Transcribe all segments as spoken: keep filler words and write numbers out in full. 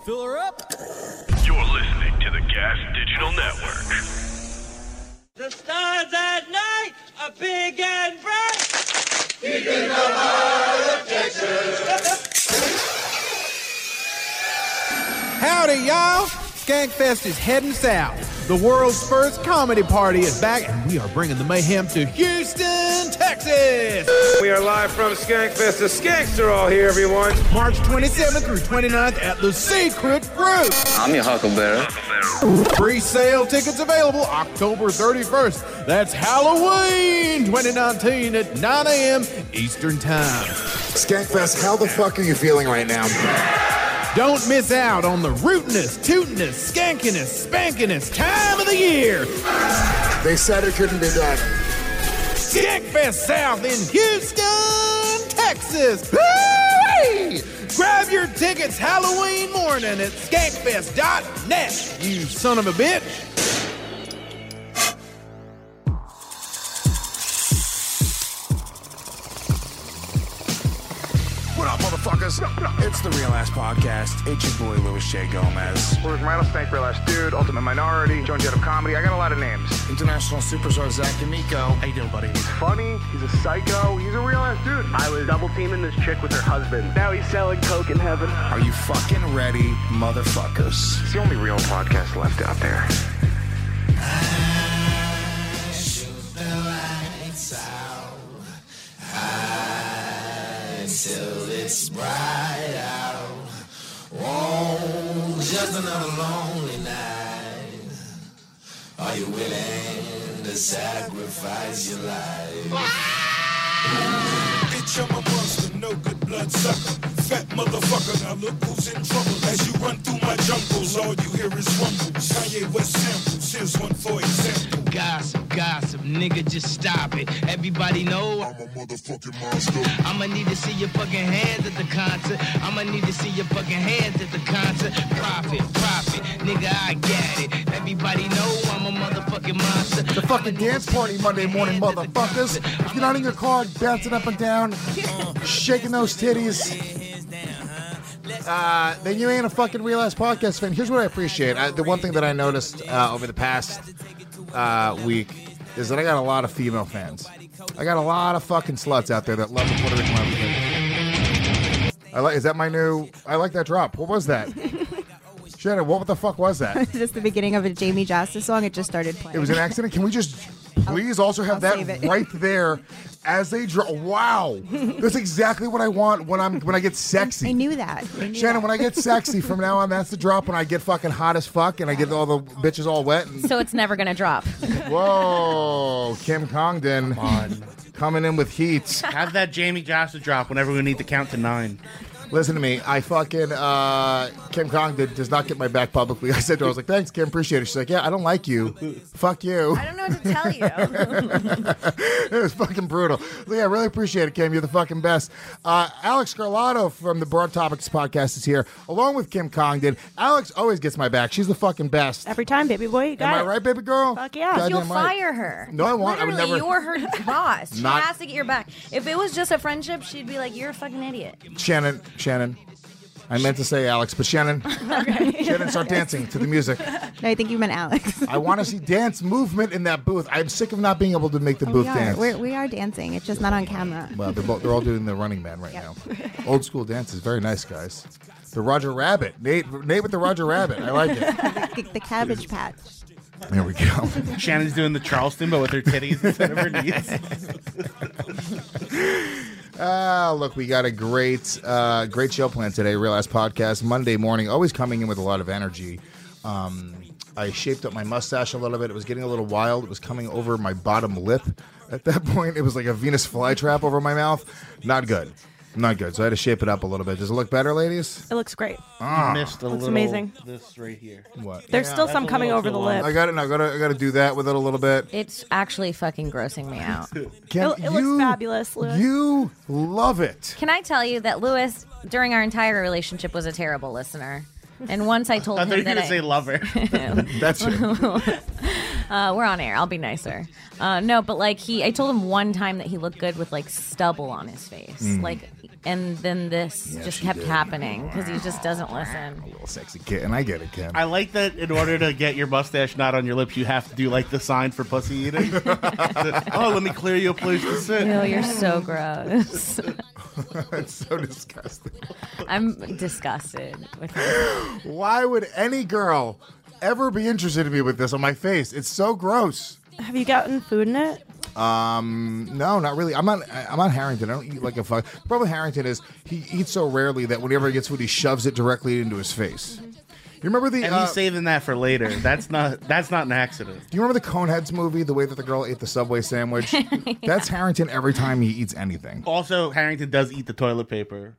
Fill her up. You're listening to the Gas Digital Network. The stars at night are big and bright. Deep in the heart of Texas. Howdy, y'all. Skankfest is heading south. The world's first comedy party is back, and we are bringing the mayhem to Houston, Texas. We are live from Skankfest. The Skanks are all here, everyone. March twenty-seventh through twenty-ninth at the Secret Group. I'm your Huckleberry. Pre-sale tickets available October thirty-first. That's Halloween twenty nineteen at nine a.m. Eastern Time. Skankfest, how the fuck are you feeling right now? Don't miss out on the rootinest, tootinest, skankinest, spankinest time of the year. They said it couldn't be done. Skankfest South in Houston, Texas. Woo-wee! Grab your tickets Halloween morning at skankfest dot net, you son of a bitch. What up, motherfuckers? It's the Real Ass Podcast. It's your boy, Louis J. Gomez. We're Rattlesnake, Real Ass Dude, Ultimate Minority, Joan Jett of Comedy. I got a lot of names. International superstar Zach D'Amico. How you doing, buddy? He's funny. He's a psycho. He's a real ass dude. I was double teaming this chick with her husband. Now he's selling coke in heaven. Are you fucking ready, motherfuckers? It's the only real podcast left out there. Till it's bright out. Oh, just another lonely night. Are you willing to sacrifice your life? Bitch, I'm a monster, no good blood sucker. Fat motherfucker, now look who's in trouble. As you run through my jungles, all you hear is rumbles. Kanye West samples, here's one for example. Gossip, gossip, nigga, just stop it. Everybody know I'm a motherfucking monster. I'ma need to see your fucking hands at the concert. I'ma need to see your fucking hands at the concert. Profit, profit, nigga, I got it. Everybody know I'm a motherfucking monster. The fucking dance party Monday morning, motherfuckers. If you're not in your car, bouncing up and down, shaking those titties, uh, then you ain't a fucking Real Ass Podcast fan. Here's what I appreciate. I, the one thing that I noticed uh, over the past uh, week is that I got a lot of female fans. I got a lot of fucking sluts out there that love the Puerto Rican Revolution. I like. Is that my new? I like that drop. What was that? Shannon, what the fuck was that? Is this the beginning of a Jamie Justice song? It just started playing. It was an accident. Can we just please also have I'll that right there as they draw? Wow, that's exactly what I want when I'm when I get sexy. I knew that. I knew Shannon, that. when I get sexy from now on, that's the drop. When I get fucking hot as fuck and I get all the bitches all wet. And, So it's never gonna drop. whoa, Kim Congdon coming in with heat. Have that Jamie Johnson drop whenever we need to count to nine. Listen to me. I fucking, uh, Kim Congdon does not get my back publicly. I said to her, I was like, thanks, Kim, appreciate it. She's like, yeah, I don't like you. Fuck you. I don't know what to tell you. It was fucking brutal. So, yeah, I really appreciate it, Kim. You're the fucking best. Uh, Alex Scarlato from the Broad Topics podcast is here, along with Kim Congdon. Alex always gets my back. She's the fucking best. Every time, baby boy. You got Am it. I right, baby girl? Fuck yeah. Goddamn You'll right. fire her. No, I won't. I would Literally, never- you're her boss. She Not- has to get your back. If it was just a friendship, she'd be like, you're a fucking idiot. Shannon, Shannon. I meant to say Alex, but Shannon, Shannon, start dancing to the music. No, I think you meant Alex. I want to see dance movement in that booth. I'm sick of not being able to make the Oh, booth we are. dance. We're, we are dancing. It's just not on camera. Well, they're, both, they're all doing the Running Man right Yep. now. Old school dances, very nice, guys. The Roger Rabbit, Nate, Nate with the Roger Rabbit. I like it. the, the Cabbage Patch. There we go. Shannon's doing the Charleston, but with her titties instead of her knees. Ah, look, we got a great, uh, great show planned today. Real Ass Podcast, Monday morning, always coming in with a lot of energy. Um, I shaped up my mustache a little bit. It was getting a little wild. It was coming over my bottom lip. At that point, it was like a Venus flytrap over my mouth. Not good. Not good. So I had to shape it up a little bit. Does it look better, ladies? It looks great. Ah. You missed a Looks little. amazing. This right here. What? There's Yeah, still that's some a coming little over too the long. lip. I got it. I got to. I got to do that with it a little bit. It's actually fucking grossing me out. Can It- it looks you- fabulous, Louis. You love it. Can I tell you that Louis, during our entire relationship, was a terrible listener? And once I told I him thought you were that going to say lover. That's it. uh, we're on air. I'll be nicer. Uh, no, but like he, I told him one time that he looked good with like stubble on his face. Mm. Like and then this Yeah, just she kept did. happening because he just doesn't listen. Little sexy kid, and I get it, Kim. I like that in order to get your mustache not on your lips, you have to do like the sign for pussy eating. Oh, let me clear you a place to sit. Ew, you're so gross. It's so disgusting. I'm disgusted with you. Why would any girl ever be interested in me with this on my face? It's so gross. Have you gotten food in it? Um, no, not really. I'm not. I'm not Harrington. I don't eat like a fuck. The problem with Harrington is he eats so rarely that whenever he gets food, he shoves it directly into his face. You remember the? And uh, he's saving that for later. That's not. That's not an accident. Do you remember the Coneheads movie? The way that the girl ate the Subway sandwich. Yeah. That's Harrington every time he eats anything. Also, Harrington does eat the toilet paper.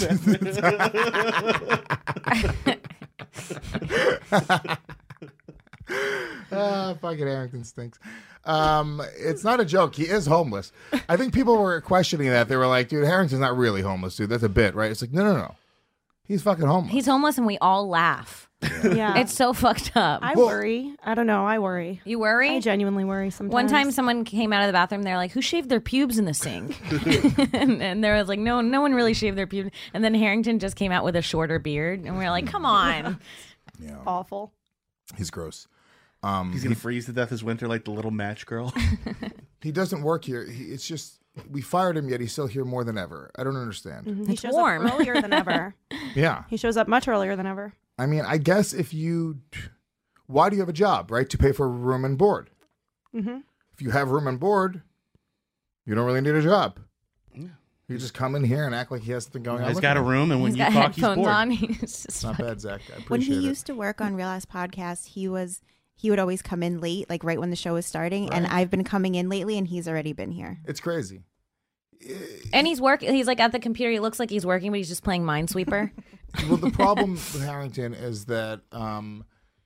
Ah, fucking Harrington stinks. Um, it's not a joke. He is homeless. I think people were questioning that. They were like, dude, Harrington's not really homeless, dude. That's a bit, right? It's like, no, no, no. He's fucking homeless. He's homeless and we all laugh. Yeah. yeah. It's so fucked up. I worry. I don't know. I worry. You worry? I genuinely worry sometimes. One time someone came out of the bathroom, they're like, who shaved their pubes in the sink? and, and there was like, no, no one really shaved their pubes. And then Harrington just came out with a shorter beard. And we we're like, come on. Yeah. Awful. He's gross. Um, He's gonna freeze to death this winter like the little match girl. He doesn't work here. He, it's just we fired him, yet he's still here more than ever. I don't understand. Mm-hmm. He It's shows warm. up earlier than ever. Yeah. He shows up much earlier than ever. I mean, I guess if you, why do you have a job, right? To pay for room and board. Mm-hmm. If you have room and board, you don't really need a job. You just come in here and act like he has something going on. He's got a room, and when He's you got talk, he's headphones bored. on. He's just It's not bad, Zach. I appreciate When he it. used to work on Real Ass Podcast, he was he would always come in late, like right when the show was starting. And Right. I've been coming in lately, and he's already been here. It's crazy. And he's working. He's like at the computer. He looks like he's working, but he's just playing Minesweeper. Well, the problem with Harrington is that um,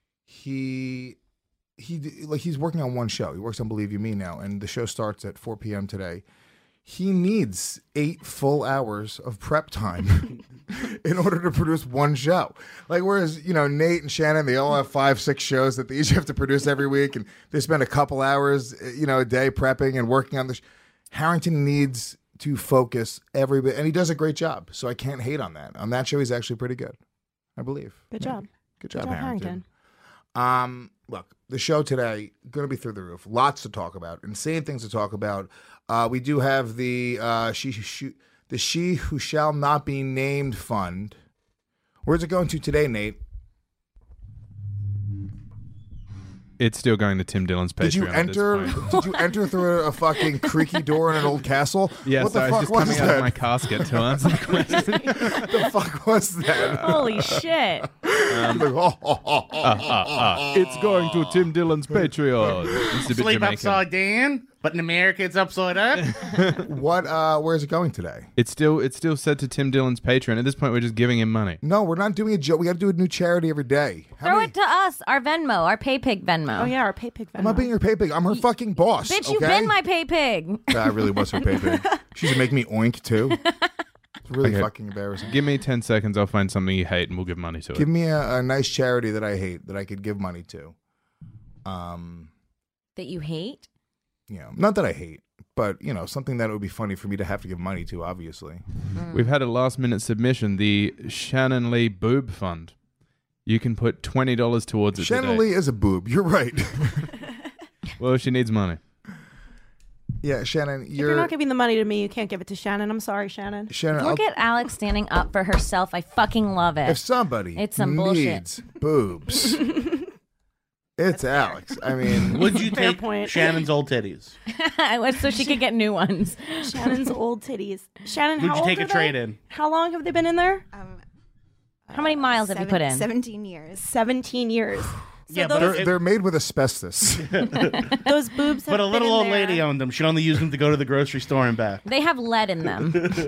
he he like he's working on one show. He works on Believe You Me now, and the show starts at four p.m. today. He needs eight full hours of prep time in order to produce one show. Like, whereas, you know, Nate and Shannon, they all have five, six shows that they each have to produce every week, and they spend a couple hours, you know, a day prepping and working on the sh- Harrington needs to focus every bit, and he does a great job, so I can't hate on that. On that show, he's actually pretty good, I believe. Good Yeah. job. Good job, Good job, Harrington. Harrington. Um, look, the show today going to be through the roof. Lots to talk about. Insane things to talk about. Uh, we do have the uh, she, she the She Who Shall Not Be Named Fund. Where's it going to today, Nate? It's still going to Tim Dillon's Patreon. Did you at this enter? point. Did you enter through a, a fucking creaky door in an old castle? Yeah, what so the I fuck was just was coming that? out of my casket to answer the question. the fuck was that? Holy shit. Um, Like, oh, oh, oh, oh, ah, ah, ah. It's going to Tim Dillon's Patreon. It's a bit Sleep Jamaican. upside down, but in America it's upside up. What? Uh, where's it going today? It's still it's still set to Tim Dillon's Patreon. At this point, we're just giving him money. No, we're not doing a joke. We got to do a new charity every day. How Throw many- it to us, our Venmo, our pay pig Venmo. Oh, yeah, our pay pig Venmo. I'm not being your pay pig. I'm her fucking boss. Bitch, okay? you've been my pay pig. I really was her pay pig. She should make me oink too. It's really Okay. fucking embarrassing. Give me ten seconds. I'll find something you hate, and we'll give money to Give it. me a, a nice charity that I hate that I could give money to. Um, That you hate? you know, not that I hate, but you know, something that it would be funny for me to have to give money to. Obviously, We've had a last-minute submission. The Shannon Lee Boob Fund. You can put twenty dollars towards it Shannon today. Lee is a boob. You're right. Well, she needs money. Yeah, Shannon, If you're, you're not giving the money to me, you can't give it to Shannon. I'm sorry, Shannon. Shannon. Look I'll- at Alex standing up for herself. I fucking love it. if somebody It's some bullshit. needs boobs, it's Alex. I mean, Would you Fair take point. Shannon's old titties? so she could get new ones. Shannon's old titties. Shannon, Would how you old take are a trade they? in? How long have they been in there? Um, How many miles have you put in? seventeen years. seventeen years. So Yeah, but those, they're, they're made with asbestos. those boobs have But a been little in old there. lady owned them. She'd only use them to go to the grocery store and back. They have lead in them.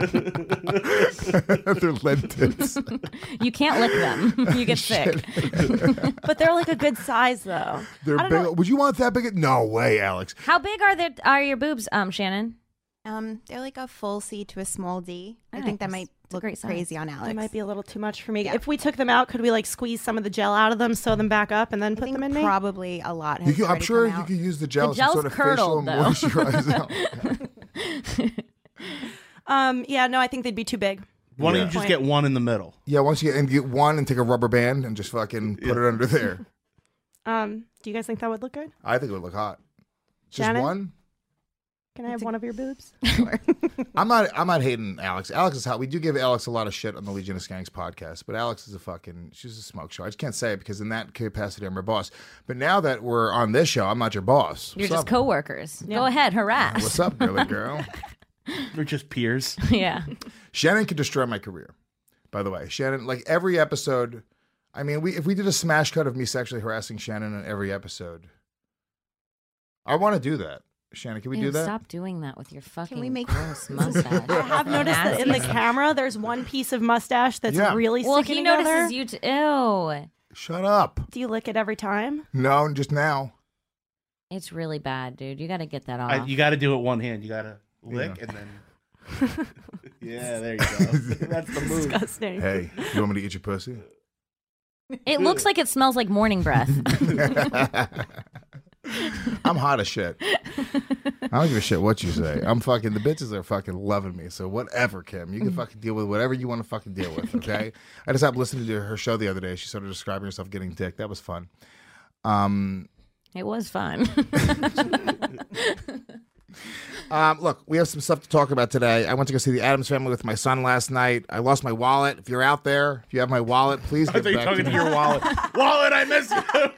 They're lead tips. You can't lick them. You get sick. But they're like a good size, though. They're I big. don't know. Would you want that big? No way, Alex. How big are their are your boobs, um, Shannon? Um, they're like a full C to a small D. I Nice. think that might It's a look great size. crazy on Alex. That might be a little too much for me. Yeah. If we took them out, could we like squeeze some of the gel out of them, sew them back up, and then I put think them in me? probably a lot. Has You can, I'm already sure come you out. could use the gel The as some gel's sort of facial curdled, though. moisturizer. Um, yeah, no, I think they'd be too big. Why don't Yeah. you just get one in the middle? Yeah, once you get, and get one and take a rubber band and just fucking put it under there. Um, do you guys think that would look good? I think it would look hot. Just Shannon? one? Can I have one of your boobs? I'm not. I'm not hating Alex. Alex is hot. We do give Alex a lot of shit on the Legion of Skanks podcast, but Alex is a fucking. She's a smoke show. I just can't say it because in that capacity I'm her boss. But now that we're on this show, I'm not your boss. You're What's just up? coworkers. Go ahead, harass. What's up, girly girl? We're just peers. Yeah. Shannon could destroy my career. By the way, Shannon, like every episode. I mean, we if we did a smash cut of me sexually harassing Shannon in every episode, I want to do that. Shannon, can we Ew, do that? Stop doing that with your fucking we make- gross mustache. I have noticed that in the camera, there's one piece of mustache that's Yeah. really Well, sticking he together. notices you too. Ew. Shut up. Do you lick it every time? No, just now. It's really bad, dude. You got to get that off. I, you got to do it one hand. You got to lick Yeah. and then. Yeah, there you go. That's the move. Disgusting. Hey, you want me to eat your pussy? It looks like it smells like morning breath. I'm hot as shit. I don't give a shit what you say. I'm fucking, the bitches are fucking loving me. So whatever, Kim. You can fucking deal with whatever you want to fucking deal with, okay? I just happened listening to her show the other day. She started describing herself getting dick. That was fun. Um, It was fun. um, look, we have some stuff to talk about today. I went to go see the Addams Family with my son last night. I lost my wallet. If you're out there, if you have my wallet, please I get thought you were back talking to to me. your wallet. Wallet, I miss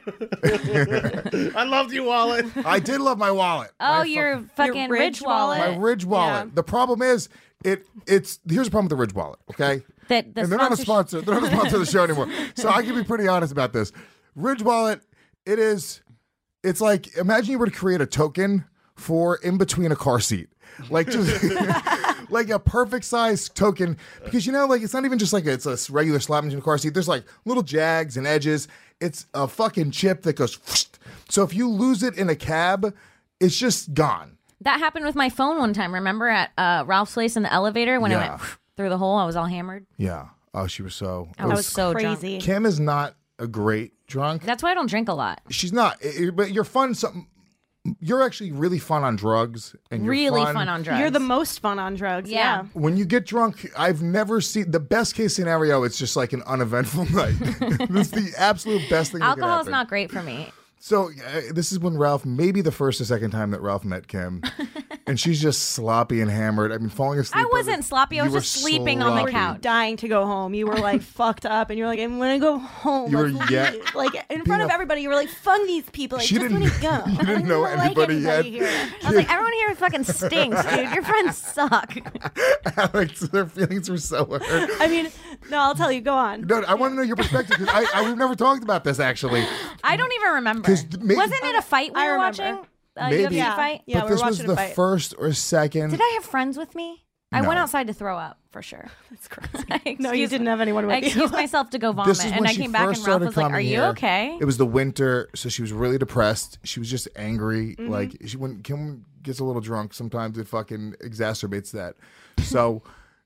you. I loved you, Wallet. I did love my wallet. Oh, My your fuck- fucking Your Ridge Ridge wallet. My Ridge wallet. Yeah. The problem is, it it's here's the problem with the Ridge wallet, okay? That the and they're not a sponsorship- sponsor. They're not a sponsor of the show anymore. So I can be pretty honest about this. Ridge wallet, it is. It's like imagine you were to create a token for in between a car seat, like just like a perfect size token. Because you know, like it's not even just like a, it's a regular slot machine car seat. There's like little jags and edges. It's a fucking chip that goes. So if you lose it in a cab, it's just gone. That happened with my phone one time. Remember at uh, Ralph's place in the elevator when Yeah. I went through the hole? I was all hammered. Yeah. Oh, she was so. I was so drunk. Crazy. Kim is not a great drunk. That's why I don't drink a lot. She's not. It- it- but you're fun. Something. You're actually really fun on drugs, and you're Really fun on drugs. You're the most fun on drugs. Yeah. Yeah. When you get drunk, I've never seen the best case scenario. It's just like an uneventful night. This is the absolute best thing. that could Alcohol is happen. not great for me. So uh, this is when Ralph, maybe the first or second time that Ralph met Kim, and she's just sloppy and hammered. I mean, falling asleep. I on wasn't the- sloppy. I You was were just sleeping on the sloppy. couch. Dying to go home. You were like fucked up, and you're like, I'm gonna go home. You were Let's yeah- leave. Like in front of a- everybody. You were like, fuck these people. Like, She just didn't- let me go. you didn't I know don't like anybody yet. here. I was like, everyone here fucking stinks, dude. Your friends suck. Alex, their feelings were so hurt. I mean, no, I'll tell you. Go on. No, I want to know your perspective because I, I we've never talked about this actually. I don't even remember. 'Cause maybe- Wasn't it a fight we I were remember. watching? A Maybe. U F C Yeah. fight? Yeah, but we were this was watching a the fight. first or second. Did I have friends with me? I No. went outside to throw up for sure. That's crazy. I No, you excused- didn't have anyone with I you. excused myself to go vomit, This is when and I she came back first and Ralph started was like, "Are coming you here. okay?" It was the winter, so she was really depressed. She was just angry. Mm-hmm. Like she, when Kim gets a little drunk, sometimes it fucking exacerbates that. So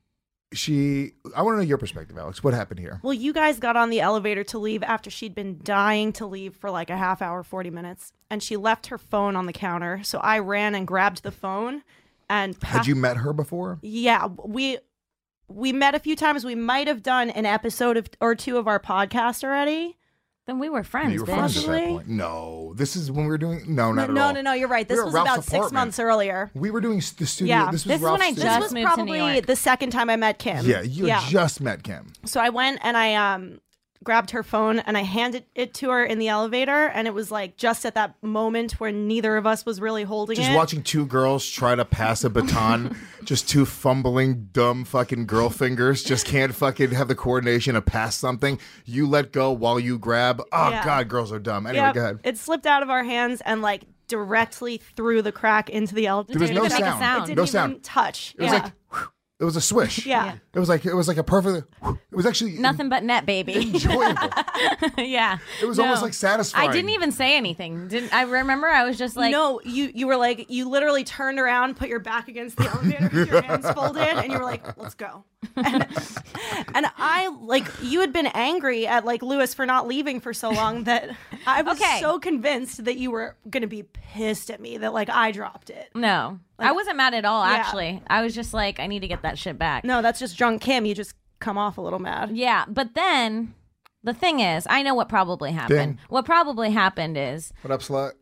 she, I want to know your perspective, Alex. What happened here? Well, you guys got on the elevator to leave after she'd been dying to leave for like a half hour, forty minutes. And she left her phone on the counter. So I ran and grabbed the phone and Had you met her before? Yeah, we we met a few times. We might have done an episode of, or two of our podcast already. Then we were friends. you were bitch. friends at that Possibly. point. No, this is when we were doing. No, not no, at all. no, no, you're right. We This were at was Ralph's about six apartment. months earlier. We were doing s- the studio. Yeah, this was this is when Ralph's I studio. This just was moved to New probably York. the second time I met Kim. Yeah, you had just met Kim. So I went and I um grabbed her phone and I handed it to her in the elevator, and it was like just at that moment where neither of us was really holding Just it. watching two girls try to pass a baton, just two fumbling, dumb fucking girl fingers, just can't fucking have the coordination to pass something. You let go while you grab. Oh, Yeah. God, girls are dumb. Anyway, Yep, go ahead. It slipped out of our hands and like directly through the crack into the elevator. There was no It didn't make a sound. sound. It didn't No even sound. touch. It was yeah. like, whew, it was a swish. Yeah. It was like, it was like a perfect, whew. It was actually Nothing but net, baby. enjoyable. Yeah. It was No. almost like satisfying. I didn't even say anything. Didn't I? Remember, I was just like, no, you you were like, you literally turned around, put your back against the elevator with your hands folded, and you were like, let's go. And, and I, like, you had been angry at, like, Lewis for not leaving for so long that I was Okay. so convinced that you were going to be pissed at me that, like, I dropped it. no. I wasn't mad at all, Yeah. actually. I was just like, I need to get that shit back. No, that's just drunk Kim. You just come off a little mad. Yeah, but then the thing is, I know what probably happened. Ding. What probably happened is What up, slut?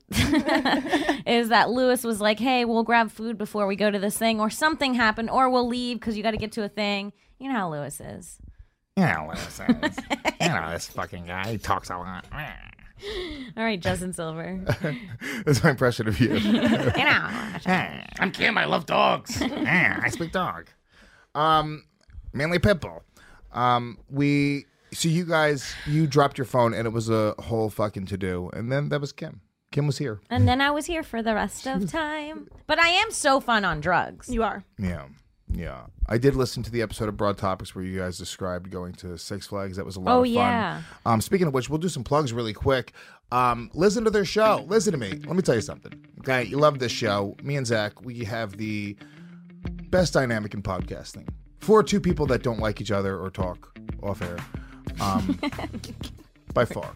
is that Lewis was like, hey, we'll grab food before we go to this thing, or something happened, or we'll leave because you got to get to a thing. You know how Lewis is. Yeah, Lewis is. You know, this fucking guy, he talks a lot. All right, Justin Silver. That's my impression of you. You know. I'm Kim. I love dogs. Yeah, I speak dog. Um, mainly Pitbull. Um, we so you guys you dropped your phone and it was a whole fucking to do, and then that was Kim. Kim was here. And then I was here for the rest of time. But I am so fun on drugs. You are. Yeah, yeah. I did listen to the episode of Broad Topics where you guys described going to Six Flags. That was a lot Oh, of fun. yeah. Um, speaking of which, we'll do some plugs really quick. Um, listen to their show. Listen to me. Let me tell you something. Okay, you love this show. Me and Zach, we have the best dynamic in podcasting for two people that don't like each other or talk off air, um, by far.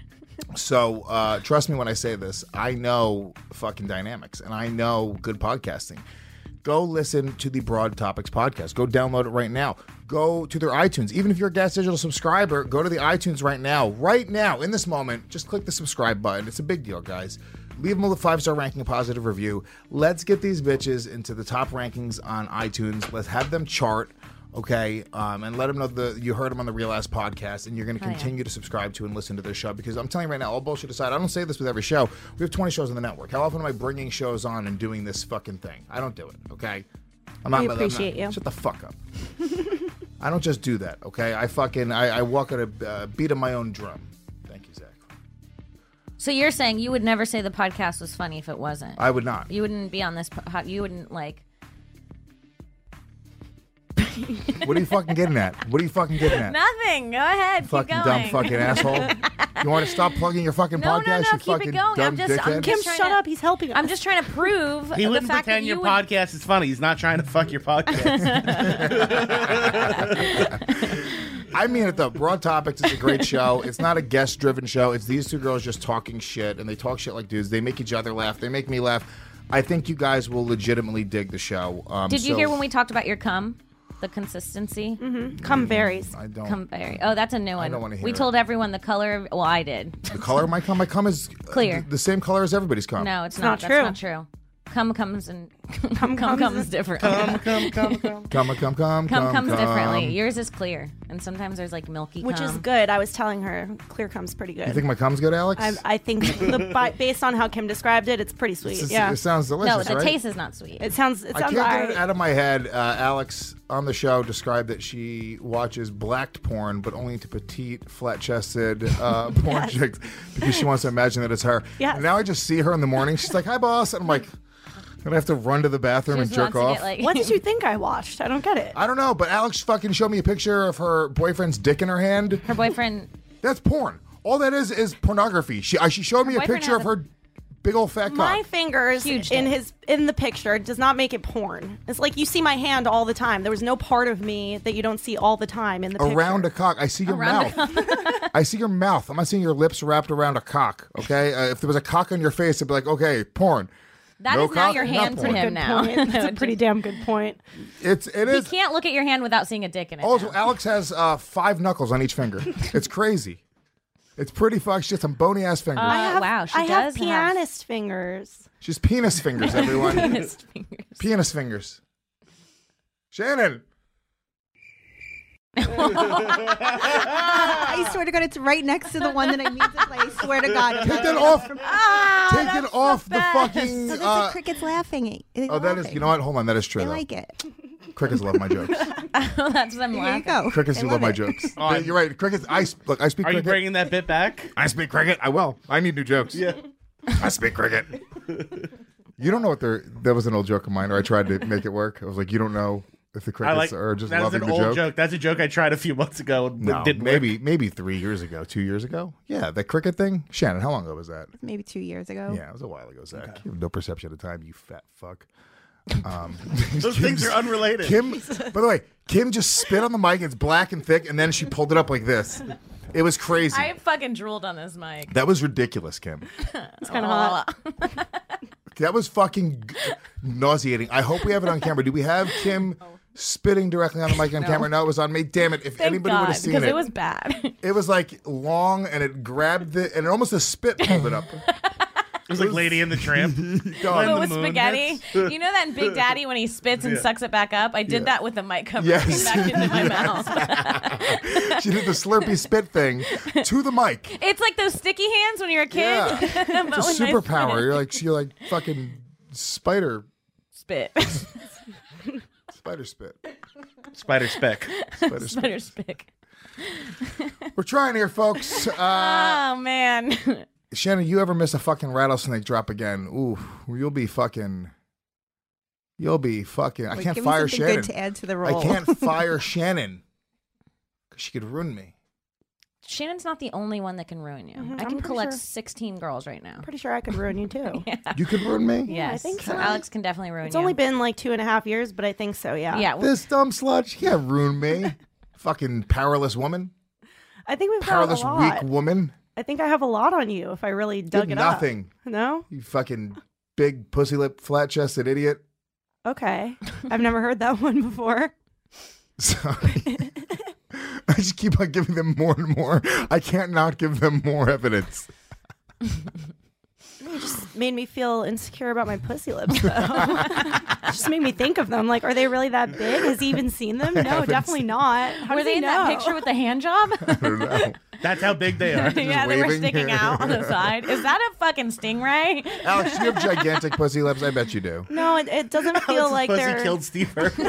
So uh, trust me when I say this. I know fucking dynamics, and I know good podcasting. Go listen to the Broad Topics podcast. Go download it right now. Go to their iTunes. Even if you're a Gas Digital subscriber, go to the iTunes right now. Right now, in this moment, just click the subscribe button. It's a big deal, guys. Leave them a five-star ranking, a positive review. Let's get these bitches into the top rankings on iTunes. Let's have them chart, okay? Um, and let them know that you heard them on the Real Ass podcast, and you're going to Oh, yeah. continue to subscribe to and listen to their show. Because I'm telling you right now, all bullshit aside, I don't say this with every show. We have twenty shows on the network. How often am I bringing shows on and doing this fucking thing? I don't do it, okay? I'm We I'm appreciate you. Shut the fuck up. I don't just do that, okay? I fucking, I, I walk at a uh, beat of my own drum. Thank you, Zach. So you're saying you would never say the podcast was funny if it wasn't? I would not. You wouldn't be on this. po- You wouldn't like. What are you fucking getting at? What are you fucking getting at? Nothing. Go ahead. Fucking keep dumb going. fucking asshole. You want to stop plugging your fucking No, no, podcast, no, you keep fucking it going. dumb I'm just, I'm dickhead? just trying shut to, up. He's helping us. I'm just trying to prove He the wouldn't fact that pretend you your would. podcast is funny. He's not trying to fuck your podcast. I mean it though. Broad Topics is a great show. It's not a guest-driven show. It's these two girls just talking shit, and they talk shit like dudes. They make each other laugh. They make me laugh. I think you guys will legitimately dig the show. Um, Did you so- hear when we talked about your cum? The consistency? Mm-hmm. Cum varies. I don't. Cum vary. Oh, that's a new one. don't wanna hear we it. told everyone the color. Of, well, I did. The color of my cum? My cum is uh, Clear. the, the same color as everybody's cum. No, it's, It's not. not That's true. not true. Cum comes and cum, comes comes in- different. Come, come, come, come. Cum, cum, cum, cum, Cum comes cum. differently. Yours is clear, and sometimes there's like milky. Which is cum. good. I was telling her clear cum's pretty good. You think my cum's good, Alex? I, I think the, by, based on how Kim described it, it's pretty sweet. It's- yeah. It sounds delicious, No, the right? taste is not sweet. It sounds. It I sounds can't get alright. it out of my head. Uh, Alex on the show described that she watches blacked porn, but only to petite, flat-chested uh, porn Yes. chicks because she wants to imagine that it's her. Yes. And now I just see her in the morning. She's like, "Hi, boss," and I'm like, "Gonna have to run to the bathroom She and just jerk wants off." to get, like- What did you think I watched? I don't get it. I don't know, but Alex fucking showed me a picture of her boyfriend's dick in her hand. Her boyfriend. That's porn. All that is is pornography. She uh, she showed me Her a boyfriend picture of has her big old fat My cock. fingers Huge in dick. his in the picture does not make it porn. It's like you see my hand all the time. There was no part of me that you don't see all the time in the picture. Around a cock. I see your Around mouth. I see your mouth. I'm not seeing your lips wrapped around a cock. Okay. Uh, if there was a cock on your face, it'd be like, okay, porn. That No is now cock, your not hand to porn. him Good now. point. That's a pretty damn good point. It's it He is. can't look at your hand without seeing a dick in it. Also, now. Alex has uh, five knuckles on each finger. It's crazy. It's pretty fucked. She has some bony ass fingers. Uh, I have, wow, she I have does have- pianist fingers. She's penis fingers, everyone. Penis fingers. Penis fingers. Shannon. I swear to God, it's right next to the one that I mean to play. I swear to God. Take that off. Ah, Take that's it off the, best. fucking. So that's Uh, the crickets laughing. They're oh, that is. laughing. You know what? Hold on. That is true. They though. like it. Crickets love my jokes. That's what I'm There you laughing. go. Crickets They do love my it. jokes. Oh, Yeah, you're right. Crickets. I sp- look. I speak Are you cricket. bringing that bit back? I speak cricket. I will. I need new jokes. Yeah. I speak cricket. You don't know what they're. That was an old joke of mine, or I tried to make it work. I was like, you don't know if the I crickets like are just that's loving an the old joke. joke. That's a joke I tried a few months ago and No, didn't maybe work. maybe three years ago, two years ago. Yeah, that cricket thing. Shannon, how long ago was that? Maybe two years ago. Yeah, it was a while ago, Zach. You have no perception of time, you fat fuck. Um, Those Kim things just- are unrelated. Kim, by the way, Kim just spit on the mic. It's black and thick, and then she pulled it up like this. It was crazy. I fucking drooled on this mic. That was ridiculous, Kim. It's kind of hot. That was fucking. nauseating. I hope we have it on camera. Do we have Kim spitting directly on the mic on No. camera? No, it was on me. Damn it! If Thank anybody would God, have seen because it, it was bad. it was like long, and it grabbed the, and almost a spit pulled it up. It was like Lady in the Tramp. God. But with spaghetti, you know that in Big Daddy when he spits and Yeah. sucks it back up? I did Yeah. that with the mic cover Yes. back into my Yes. mouth. She did the Slurpee spit thing to the mic. It's like those sticky hands when you're a kid. Yeah. But It's a when I superpower. spit. You're like you're like fucking spider Spit. spider spit. Spider speck. Spider Spider spit. spick. We're trying here, folks. Uh, Oh, man. Shannon, you ever miss a fucking rattlesnake drop again? Ooh, you'll be fucking. You'll be fucking. I Wait, can't give me fire something Shannon. good to add to the role. I can't fire Shannon because she could ruin me. Shannon's not the only one that can ruin you. Mhm, I I'm can pretty collect sure- sixteen girls right now. Pretty sure I could ruin you too. Yeah. You could ruin me. Yes. I think so. Alex can definitely ruin It's you. only been like two and a half years, but I think so. Yeah. Yeah. This dumb slut, she can't ruin me. Fucking powerless woman. I think we've Powerless, got a lot. weak woman. I think I have a lot on you if I really dug Did it up. nothing. No? You fucking big pussy lip, flat chested idiot. Okay. I've never heard that one before. Sorry. I just keep on giving them more and more. I can't not give them more evidence. It just made me feel insecure about my pussy lips, though. It just made me think of them. Like, are they really that big? Has he even seen them? I No, haven't definitely not. How Were does they he in know? that picture with the hand job? I don't know. That's how big they are. Yeah, they were waving. sticking out on the side. Is that a fucking stingray? Alex, do you have gigantic pussy lips? I bet you do. No, it, it doesn't feel Alex's like pussy they're. killed Steve Irwin.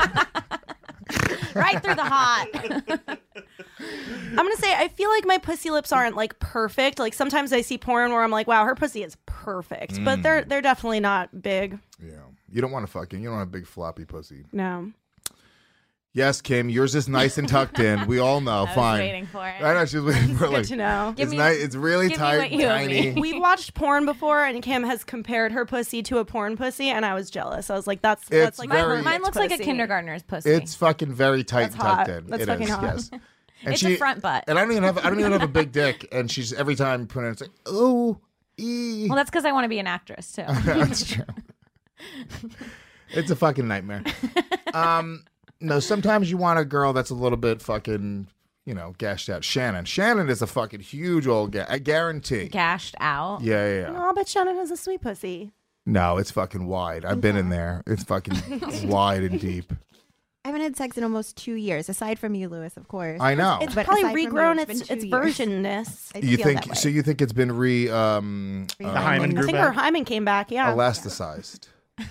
Right through the heart. I'm gonna say I feel like my pussy lips aren't like perfect. Like sometimes I see porn where I'm like, wow, her pussy is perfect, Mm. but they're they're definitely not big. Yeah. You don't want to fucking, you don't want a big floppy pussy. No. Yes, Kim, yours is nice and tucked in. We all know. I was Fine. waiting for it. I know she's waiting for it. Good Like, to know. Give it's me- nice. It's really give me tight, what you owe tiny. me. We've watched porn before, and Kim has compared her pussy to a porn pussy, and I was jealous. I was like, "That's that's It's like very- my Mine looks like a pussy. kindergartner's pussy. It's fucking very tight That's and tucked hot. in. That's It fucking is, hot. yes. And It's a front butt. And I don't even have. I don't even have a big dick. And she's every time putting it, it's like, ooh, ee. Well, that's because I want to be an actress too. That's true. It's a fucking nightmare. Um, no, sometimes you want a girl that's a little bit fucking, you know, gashed out. Shannon. Shannon is a fucking huge old guy. I guarantee. Gashed out. Yeah, yeah, yeah. No, but Shannon has a sweet pussy. No, it's fucking wide. I've been in there. It's fucking wide and deep. I haven't had sex in almost two years, aside from you, Lewis, of course. I know. It's But probably aside from you, regrown it's its been its two years. virginness. I You feel think that way. so? You think it's been re um, The um, hymen I grew think back? her hymen came back. Yeah. elasticized?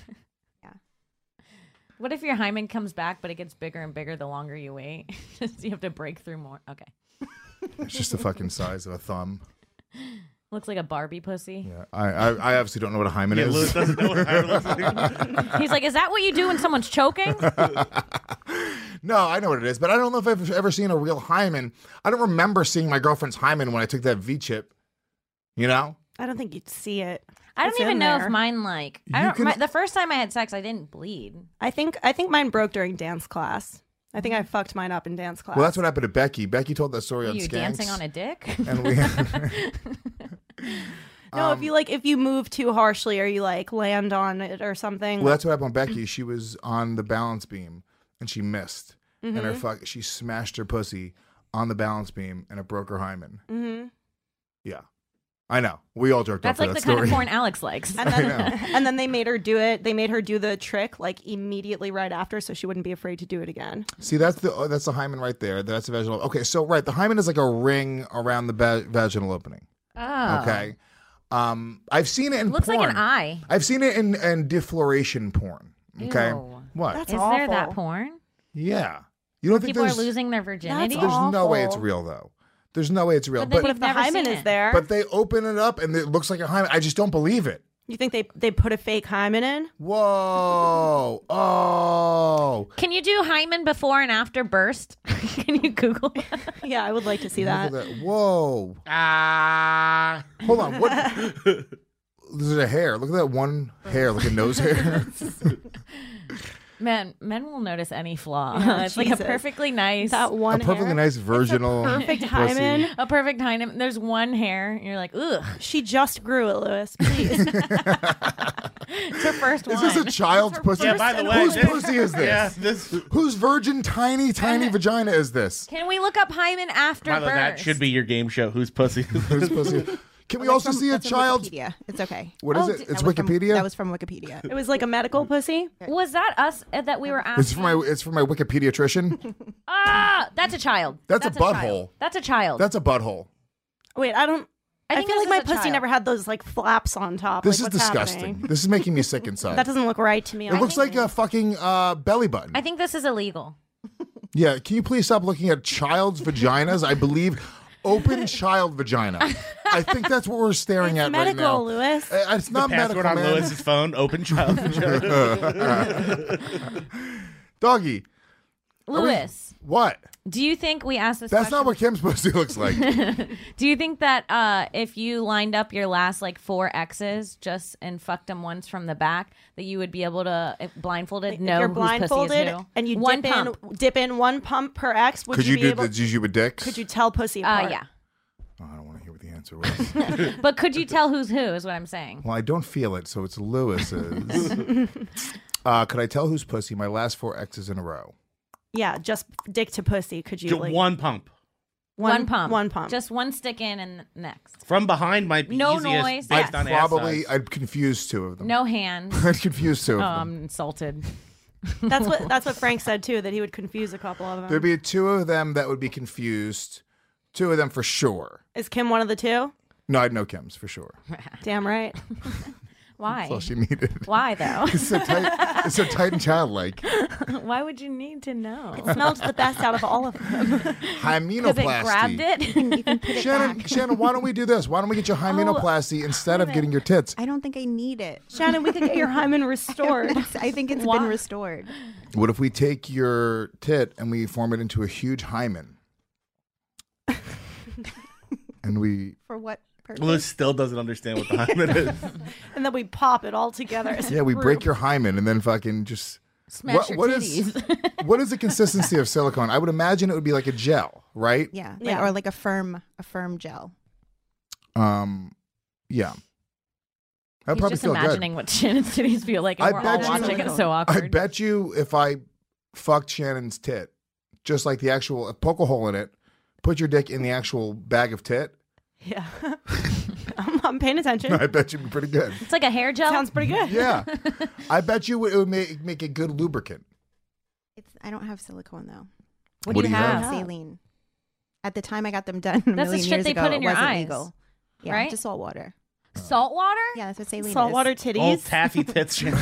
What if your hymen comes back, but it gets bigger and bigger the longer you wait? Just you have to break through more. Okay. It's just the fucking size of a thumb. Looks like a Barbie pussy. Yeah, I, I, I obviously don't know what a hymen Yeah, is. Lewis doesn't know what a hymen looks like. He's like, is that what you do when someone's choking? No, I know what it is, but I don't know if I've ever seen a real hymen. I don't remember seeing my girlfriend's hymen when I took that V chip. You know? I don't think you'd see it. I don't It's even in know there. if mine like. I You don't. can- My, the first time I had sex, I didn't bleed. I think I think mine broke during dance class. I think I fucked mine up in dance class. Well, that's what happened to Becky. Becky told that story Were on you Skanks. dancing on a dick? And we No, Um, if you like, if you move too harshly or you like land on it or something. Well, that's what happened with Becky. She was on the balance beam and she missed, and her Mhm. fuck, she smashed her pussy on the balance beam and it broke her hymen. Mhm. Yeah, I know. We all jerked That's off like to the that kind story. of porn Alex likes. And then, and then they made her do it. They made her do the trick like immediately right after, so she wouldn't be afraid to do it again. See, that's the oh, that's the hymen right there. That's the vaginal. Okay, so right, the hymen is like a ring around the ba- vaginal opening. Oh. Okay. Um, I've seen it in Looks like porn. an eye. I've seen it in, in defloration porn. Okay. Ew. What? That's Is there that awful. porn? Yeah. You don't think People are there's losing their virginity. That's there's no way it's awful. real though. There's no way it's real. But then But But if the never hymen seen is it. there, but they open it up and it looks like a hymen. I just don't believe it. you think they they put a fake hymen in? Whoa. Oh. Can you do hymen before and after burst? Can you Google that? Yeah, I would like to see Look that. at that. Whoa. Ah. Hold on. What? There's a hair. Look at that one hair, like a nose hair. Man, men will notice any flaw. Yeah, it's like Jesus. a perfectly nice, That a one perfectly hair. nice virginal perfect pussy. hymen. a perfect hymen. There's one hair. You're like, ugh. She just grew it, Lewis. Please. It's her first one. Is this a child's pussy? Yeah, by the way, whose this- pussy is this? Yeah, this- Whose virgin, tiny, tiny vagina is this? Can we look up hymen after By the way, birth? that should be your game show. Who's pussy? Whose pussy? Can we That's also from- see a that's from child's? Wikipedia. It's okay. What is Oh, it? d- It's That was from- Wikipedia. that was from Wikipedia. It was like a medical pussy. Was that us uh, that we were asking? It's for my. It's for my Wikipediatrician. Ah, that's a child. That's a child. butthole. That's a child. That's a butthole. Wait, I don't. I I, think feel this like my is a pussy child. never had those like flaps on top. This like, is what's disgusting. happening? This is making me sick inside. That doesn't look right to me. It looks like a fucking uh, belly button. I think this is illegal. Yeah, can you please stop looking at child's vaginas? I believe open child vagina. I think that's what we're staring It's at medical, right now. Lewis. Uh, It's not the password medical, on man. Lewis's phone. Open child. Doggy. are we- Lewis, what? do you think we asked this That's question? not what Kim's pussy looks like. Do you think that uh, if you lined up your last like four exes just and fucked them once from the back, that you would be able to, if blindfolded, If know you're whose pussy blindfolded is who? and you one dip pump. in dip in one pump per X, would Could you, you be do able? the you with dicks? Could you tell pussy Uh, apart? yeah. Oh, I don't want to hear what the answer was. But could you tell who's who? Is what I'm saying. Well, I don't feel it, so it's Lewis's. uh, could I tell whose pussy my last four X's in a row? Yeah, just dick to pussy. Could you? Get like, one pump. One, One- pump. one pump. Just one stick in and next. From behind might be No easiest noise. based Yes. on ass Probably, size. I'd confuse two of them. No hands. I'd confuse two of Oh, them. I'm insulted. That's what that's what Frank said too. That he would confuse a couple of them. There'd be two of them that would be confused. Two of them for sure. Is Kim one of the two? No, I'd know Kim's for sure. Damn right. Why? That's all she needed. Why though? It's so tight. It's so tight and childlike. Why would you need to know? It smelled the best out of all of them. Hymenoplasty. Because it grabbed it. You can put it Shannon, back. Shannon, why don't we do this? Why don't we get your hymenoplasty instead of getting your tits? I don't think I need it. Shannon, we could get your hymen restored. I think it's Why? been restored. What if we take your tit and we form it into a huge hymen? And we For what purpose? Lewis still doesn't understand what the hymen is. And then we pop it all together. as a yeah, we group. break your hymen and then fucking just Smash what, your what is titties. what is the consistency of silicone? I would imagine it would be like a gel, right? Yeah, like, Yeah. or like a firm, a firm gel. Um, yeah. That'd He's probably just feel imagining what Shannon's titties feel like, and I we're all bet you- watching it so good. awkward. I bet you if I fucked Shannon's tit, just like the actual, poke a hole in it, put your dick in the actual bag of tit, Yeah. I'm, I'm paying attention. I bet you'd be pretty good. It's like a hair gel. Sounds pretty good. Yeah. I bet you it would make, make a good lubricant. It's. I don't have silicone though. What, What do you do you have? have? Saline. At the time I got them done, a That's the million shit years they ago, put in it your wasn't eyes, legal. Yeah, right? just salt water. Salt water? Yeah, that's what saline Saltwater is. titties. Old taffy tits. Shannon.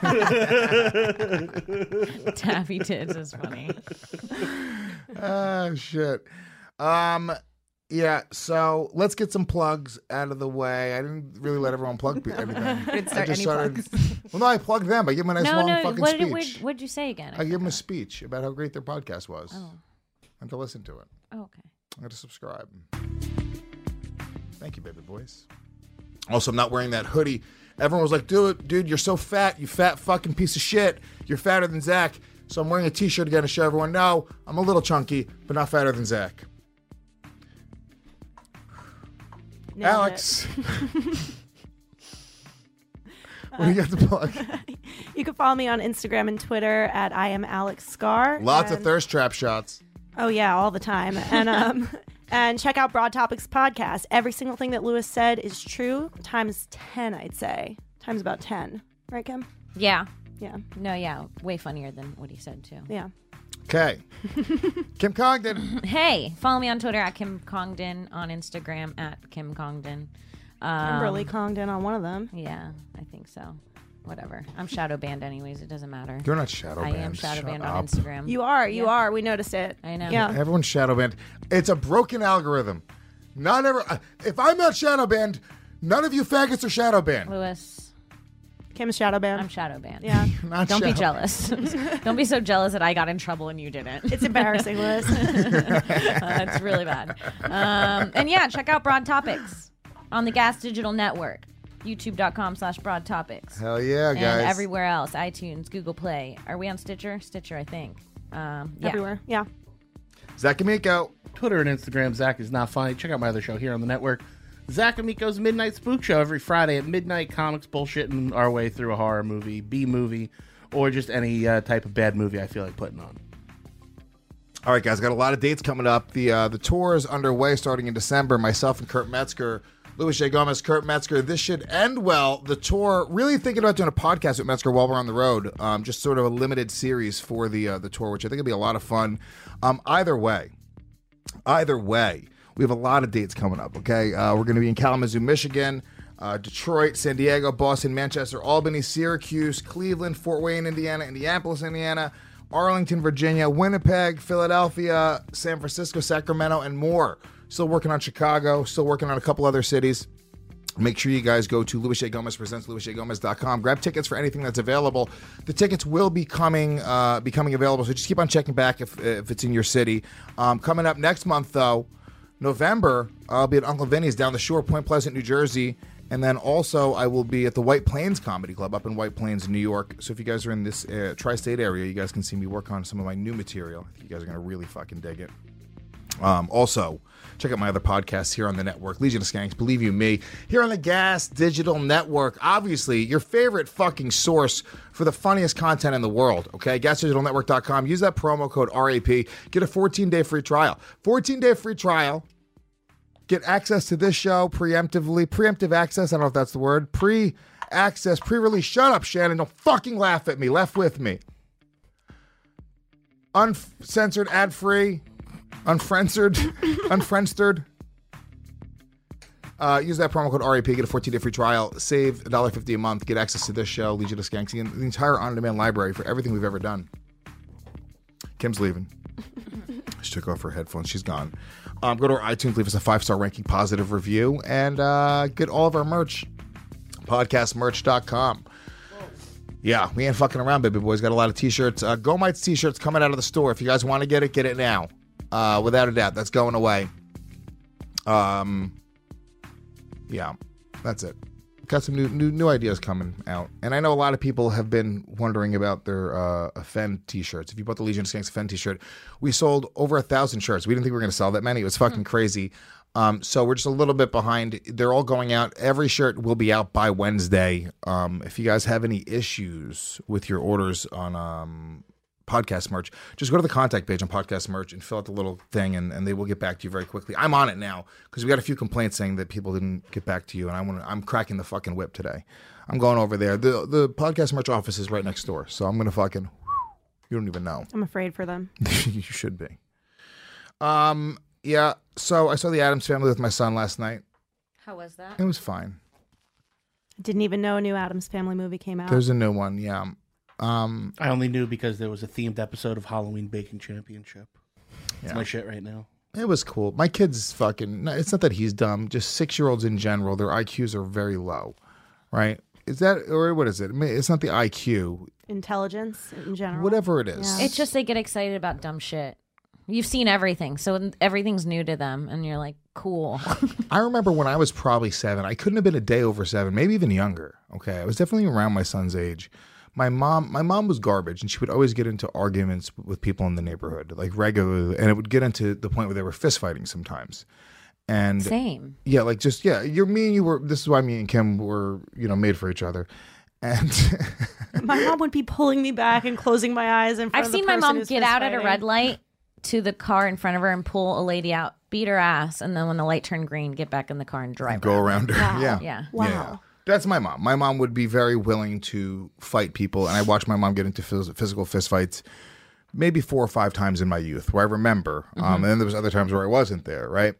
Taffy tits is funny. Ah, shit. Um, yeah, so let's get some plugs out of the way. I didn't really let everyone plug pe- everything. Didn't I start just any started. plugs. Well, no, I plugged them. I give them a nice no, long no. fucking What speech. did, what, what'd you say again? I give them a speech about how great their podcast was. Oh. And to listen to it. Oh, okay. I got to subscribe. Thank you, baby boys. Also, I'm not wearing that hoodie. Everyone was like, dude, dude, you're so fat. You fat fucking piece of shit. You're fatter than Zach. So I'm wearing a t-shirt again to show everyone, no, I'm a little chunky, but not fatter than Zach. Nailed Alex. What do you got to plug? You can follow me on Instagram and Twitter at I am Alex Scar. Lots of and- thirst trap shots. Oh yeah, all the time. And um and check out Broad Topics podcast. Every single thing that Lewis said is true, times ten, I'd say. Times about ten. Right, Kim? Yeah. Yeah. No, yeah. Way funnier than what he said, too. Yeah. Okay. Kim Congdon. Hey, follow me on Twitter at Kim Congdon, on Instagram at Kim Congdon. Um, Kimberly Congdon on one of them. Yeah, I think so. Whatever. I'm shadow banned anyways. It doesn't matter. You're not shadow I am banned. shadow Shut banned up. on Instagram. You are, you Yeah. are. We noticed it. I know. Yeah. Everyone's shadow banned. It's a broken algorithm. Not ever. If I'm not shadow banned, none of you faggots are shadow banned. Lewis, Kim's shadow banned. I'm shadow banned. Yeah. Not Don't be shadow- jealous. Don't be so jealous that I got in trouble and you didn't. It's embarrassing, Lewis. Uh, it's really bad. Um, and yeah, check out Broad Topics on the Gas Digital Network. YouTube.com slash Broad Topics. Hell yeah, And guys. everywhere else. iTunes, Google Play. Are we on Stitcher? Stitcher, I think. Um, yeah. Everywhere. Yeah. Zach Amico. Twitter and Instagram, Zach is not funny. Check out my other show here on the network, Zach Amico's Midnight Spook Show every Friday at midnight. Comics bullshitting our way through a horror movie, B movie, or just any uh, type of bad movie I feel like putting on. All right, guys, got a lot of dates coming up. The uh, the tour is underway starting in December. Myself and Kurt Metzger, Louis J. Gomez, Kurt Metzger. This should end well. The tour, really thinking about doing a podcast with Metzger while we're on the road. Um, just sort of a limited series for the uh, the tour, which I think will be a lot of fun. Um, either way, either way, we have a lot of dates coming up, okay? Uh, we're going to be in Kalamazoo, Michigan, uh, Detroit, San Diego, Boston, Manchester, Albany, Syracuse, Cleveland, Fort Wayne, Indiana, Indianapolis, Indiana, Arlington, Virginia, Winnipeg, Philadelphia, San Francisco, Sacramento, and more. Still working on Chicago, still working on a couple other cities. Make sure you guys go to Louis J. Gomez Presents, louis j gomez dot com. Grab tickets for anything that's available. The tickets will be coming uh, becoming available, so just keep on checking back if, if it's in your city. Um, coming up next month, though, November, I'll be at Uncle Vinny's down the shore, Point Pleasant, New Jersey. And then also I will be at the White Plains Comedy Club up in White Plains, New York. So if you guys are in this uh, tri-state area, you guys can see me work on some of my new material. I think you guys are going to really fucking dig it. Um, also, check out my other podcasts here on the network, Legion of Skanks, Believe You Me, here on the Gas Digital Network. Obviously, your favorite fucking source for the funniest content in the world, okay? gas digital network dot com. Use that promo code R A P. Get a fourteen-day free trial. fourteen-day free trial. Get access to this show preemptively. Preemptive access, I don't know if that's the word. Pre-access, pre-release. Shut up, Shannon. Don't fucking laugh at me. Laugh with me. Uncensored, ad-free. Unfriendstered, unfriendstered. Uh, use that promo code R A P. Get a fourteen-day free trial. Save one dollar fifty a month. Get access to this show, Legion of Skanks, and the entire on-demand library for everything we've ever done. Kim's leaving. She took off her headphones. She's gone. Um, go to our iTunes, leave us a five-star ranking, positive review, and uh, get all of our merch. podcast merch dot com. Yeah, we ain't fucking around, baby boys. Got a lot of t-shirts. Uh, Gomites t-shirts coming out of the store. If you guys want to get it, get it now. Uh, without a doubt, that's going away. Um, yeah, that's it. Got some new, new new ideas coming out, and I know a lot of people have been wondering about their uh, Offend t-shirts. If you bought the Legion of Skanks Offend t-shirt, we sold over a thousand shirts. We didn't think we were going to sell that many. It was fucking crazy. Um, so we're just a little bit behind. They're all going out. Every shirt will be out by Wednesday. Um, if you guys have any issues with your orders on um. podcast merch, just go to the contact page on podcast merch and fill out the little thing, and, and they will get back to you very quickly. I'm on it now because we got a few complaints saying that people didn't get back to you, and I want I'm cracking the fucking whip today. I'm going over there. The the podcast merch office is right next door, so I'm gonna fucking you don't even know. I'm afraid for them. You should be. Um yeah, so I saw The Addams Family with my son last night. How was that? It was fine. Didn't even know a new Addams Family movie came out. There's a new one, yeah. Um, I only knew because there was a themed episode of Halloween Baking Championship. It's Yeah. my shit right now. It was cool. My kid's fucking. no, It's not that he's dumb. Just six-year-olds in general, their I Qs are very low, right? Is that or what is it? I mean, it's not the I Q. Intelligence in general. Whatever it is. It's just they get excited about dumb shit. You've seen everything, so everything's new to them, and you're like, cool. I remember when I was probably seven. I couldn't have been a day over seven, maybe even younger. Okay, I was definitely around my son's age. My mom, my mom was garbage, and she would always get into arguments with people in the neighborhood, like regularly, and it would get into the point where they were fist fighting sometimes. And Same. yeah, like just yeah, you're me and you were. This is why me and Kim were, you know, made for each other. And my mom would be pulling me back and closing my eyes in front I've of the seen my person mom who's get fist out at a fighting. red light to the car in front of her and pull a lady out, beat her ass, and then when the light turned green, get back in the car and drive go around her. Wow. Yeah, Yeah. Wow. Yeah. That's my mom. My mom would be very willing to fight people, and I watched my mom get into phys- physical fistfights maybe four or five times in my youth, where I remember. Um, Mhm. and then there was other times where I wasn't there, right?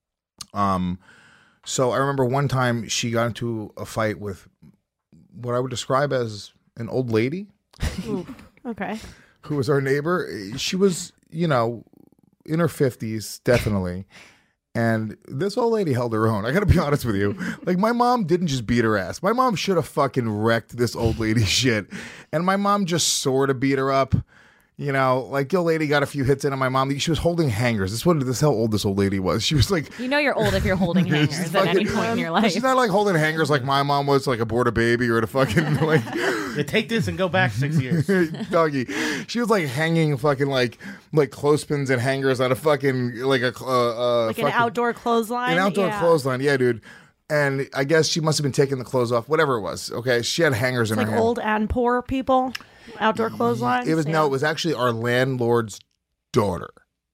Um, so I remember one time she got into a fight with what I would describe as an old lady. Ooh, okay. Who was our neighbor. She was, you know, in her fifties, definitely. And this old lady held her own. I got to be honest with you. Like, my mom didn't just beat her ass. My mom should have fucking wrecked this old lady shit. And my mom just sort of beat her up. You know, like, the old lady got a few hits in on my mom. She was holding hangers. This, what, this is how old this old lady was. She was like... You know you're old if you're holding hangers at fucking- any point in your life. She's not like holding hangers like my mom was, like abort a baby or to fucking like... They take this and go back six years. Doggy. She was like hanging fucking like like clothespins and hangers on a fucking like a uh, uh Like an fucking- outdoor clothesline. an outdoor yeah. clothesline. Yeah, dude. And I guess she must have been taking the clothes off, whatever it was. Okay, she had hangers It's in like her hand. old and poor people, outdoor clotheslines. It was yeah. no, it was actually our landlord's daughter.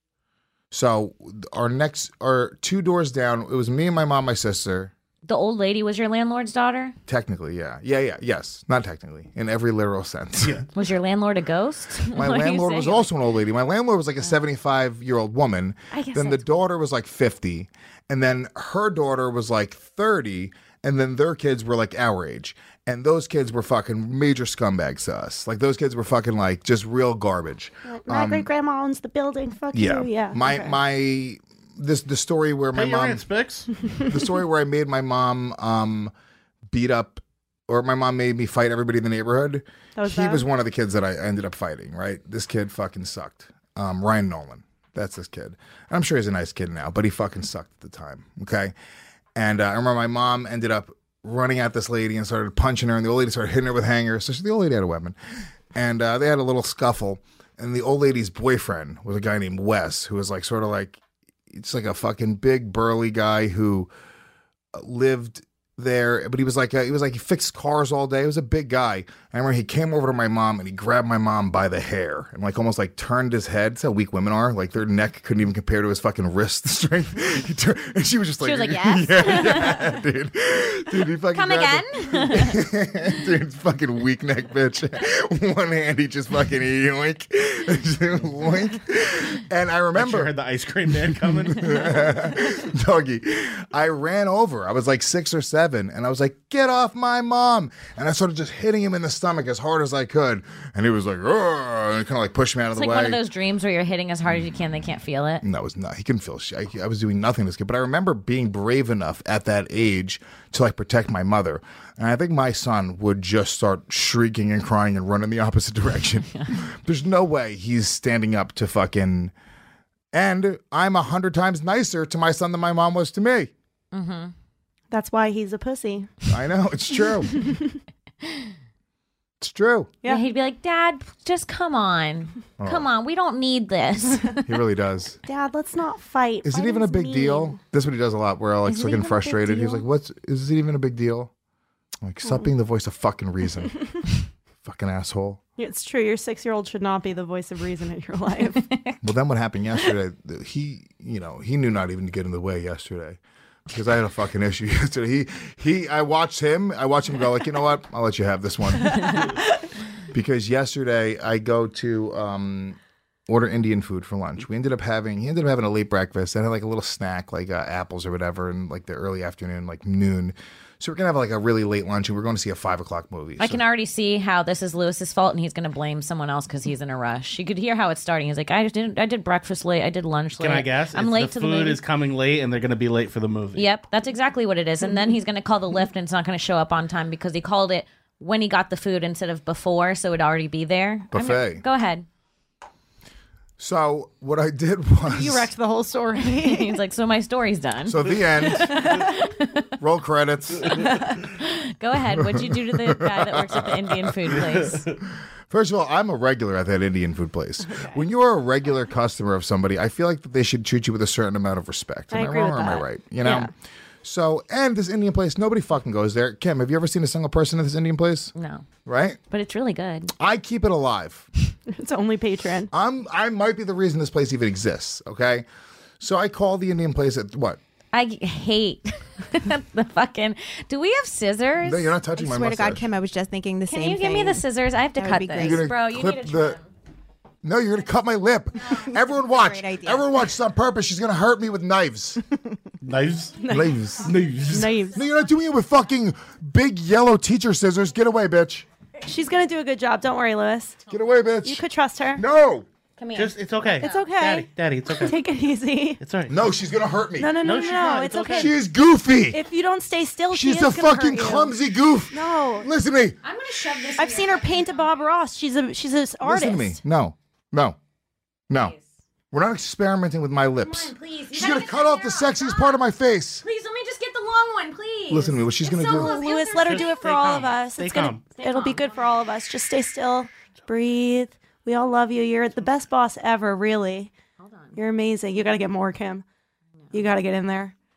So our next, our two doors down, it was me and my mom, my sister. The old lady was your landlord's daughter? Technically, yeah, yeah, yeah, yes, not technically, in every literal sense. Yeah. Was your landlord a ghost? My What are you landlord was saying? also an old lady. My landlord was like a seventy-five-year-old woman. I guess Then the daughter was like fifty, and then her daughter was like thirty, and then their kids were like our age. And those kids were fucking major scumbags to us. Like those kids were fucking like just real garbage. My Um, great grandma owns the building. Fuck yeah, you. Yeah. My okay. my this the story where my Pay your mom rent, Spix. the story where I made my mom um beat up, or my mom made me fight everybody in the neighborhood. That was he bad? was one of the kids that I ended up fighting. Right, this kid fucking sucked. Um, Ryan Nolan, that's this kid. I'm sure he's a nice kid now, but he fucking sucked at the time. Okay, and uh, I remember my mom ended up running at this lady and started punching her, and the old lady started hitting her with hangers. So she, the old lady had a weapon, and uh, they had a little scuffle. And the old lady's boyfriend was a guy named Wes, who was like sort of like, it's like a fucking big burly guy who lived there, but he was like a, he was like he fixed cars all day. He was a big guy. And I remember he came over to my mom and he grabbed my mom by the hair and like almost like turned his head. That's how weak women are. Like their neck couldn't even compare to his fucking wrist strength. He turned, and she was just like, She was like, yes? yeah, yeah, dude, dude, he fucking Come grabbed again? the- dude, fucking weak neck bitch. One hand, he just fucking yoink, yoink. And I remember I heard the ice cream man coming. Doggy, I ran over. I was like six or seven, and I was like, "Get off my mom!" And I started just hitting him in the stomach as hard as I could, and he was like, "Ugh," and kind of like pushed me out It's of the like way. one of those dreams where you're hitting as hard as you can, they can't feel it. And that was not. He couldn't feel shit. I, I was doing nothing to this kid, but I remember being brave enough at that age to like protect my mother. And I think my son would just start shrieking and crying and run in the opposite direction. There's no way he's standing up to fucking. And I'm a hundred times nicer to my son than my mom was to me. Mm-hmm. That's why he's a pussy. I know, it's true. It's true. Yeah. He'd be like, Dad, just come on. Oh. Come on. We don't need this. He really does. Dad, let's not fight. Is it Fighting's even a big mean. deal? That's what he does a lot, where I like Is it looking even a big frustrated. He's deal? like, "What's? Is it even a big deal?" I'm like, stop Oh. being the voice of fucking reason, fucking asshole. It's true. Your six-year-old should not be the voice of reason in your life. Well, then what happened yesterday? He, you know, he knew not even to get in the way yesterday because I had a fucking issue yesterday. He, he, I watched him. I watched him go like, you know what? I'll let you have this one. Because yesterday I go to um, order Indian food for lunch. We ended up having, he ended up having a late breakfast. I had like a little snack, like uh, apples or whatever, in like the early afternoon, like noon. So we're gonna have like a really late lunch, and we're going to see a five o'clock movie. I So- can already see how this is Lewis's fault, and he's going to blame someone else because he's in a rush. You could hear how it's starting. He's like, I didn't. I did breakfast late. I did lunch late. Can I guess? I'm It's late the to the food movie. is coming late, and they're going to be late for the movie. Yep, that's exactly what it is. And then he's going to call the lift, and it's not going to show up on time because he called it when he got the food instead of before, so it'd already be there. I'm gonna- Buffet. Go ahead. So what I did was You wrecked the whole story. He's like, so my story's done. So the end. Roll credits. Go ahead. What'd you do to the guy that works at the Indian food place? First of all, I'm a regular at that Indian food place. When you are a regular customer of somebody, I feel like that they should treat you with a certain amount of respect. Am I I, agree wrong with or am I that. right? You know? Yeah. So, and this Indian place, nobody fucking goes there. Kim, have you ever seen a single person at this Indian place? No. Right? But it's really good. I keep it alive. It's only Patreon. I'm I might be the reason this place even exists, okay? So I call the Indian place at what? I hate the fucking. Do we have scissors? No, you're not touching I my swear to God, mustache. Kim, I was just thinking the Can same you thing. give me the scissors? I have to That would cut be this, great. You're gonna bro. You clip need to the No, you're gonna cut my lip. Everyone watch. Everyone watch this on purpose. She's gonna hurt me with knives. Knives? Knives. Knives. Knives. No, you're not doing it with fucking big yellow teacher scissors. Get away, bitch. She's gonna do a good job. Don't worry, Lewis. Get away, bitch. You could trust her. No. Come here. Just, it's okay. It's okay. Daddy, Daddy, it's okay. Take it easy. It's all right. No, she's gonna hurt me. No, no, no, No, no, she's no. not. It's It's okay. okay. She is goofy. If you don't stay still, she She's is a gonna fucking hurt you. clumsy goof. No. Listen to me. I'm gonna shove this. I've seen her paint a Bob Ross. She's a she's an artist. Listen to me. No. No. No. We're not experimenting with my lips. on, please. You She's gotta gonna get cut the off the hair sexiest part of my face. Please let me just get the long one, please. Listen to me. What she's It's gonna so do? close. Lewis, let her do it for Stay all calm. of us. Stay It's gonna calm. it'll be good for all of us. Just stay still. Breathe. We all love you. You're the best boss ever, really. Hold on. You're amazing. You gotta get more, Kim. You gotta get in there. Hold on.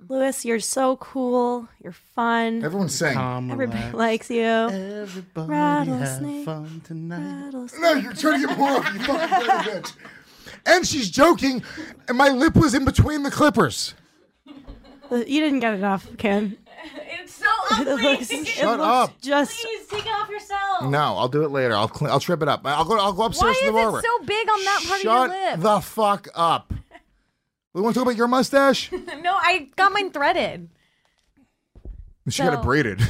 Lewis, you're so cool. You're fun. Everyone's saying. Calm, Everybody relax. likes you. Everybody Rattlesnake. have fun tonight. Rattlesnake. No, you're trying to get more off. You fucking dirty bitch. And she's joking, and my lip was in between the clippers. You didn't get enough, Kim. It's so ugly. It looks, it Shut looks up. Just Please take it off yourself. No, I'll do it later. I'll clean, I'll trip it up. I'll go. I'll go Why upstairs is to the barber. it so big on that part Shut of your lip? the fuck up. We want to talk about your mustache? No, I got mine threaded. She So- got it braided.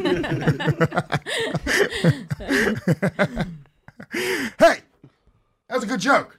Hey, that was a good joke.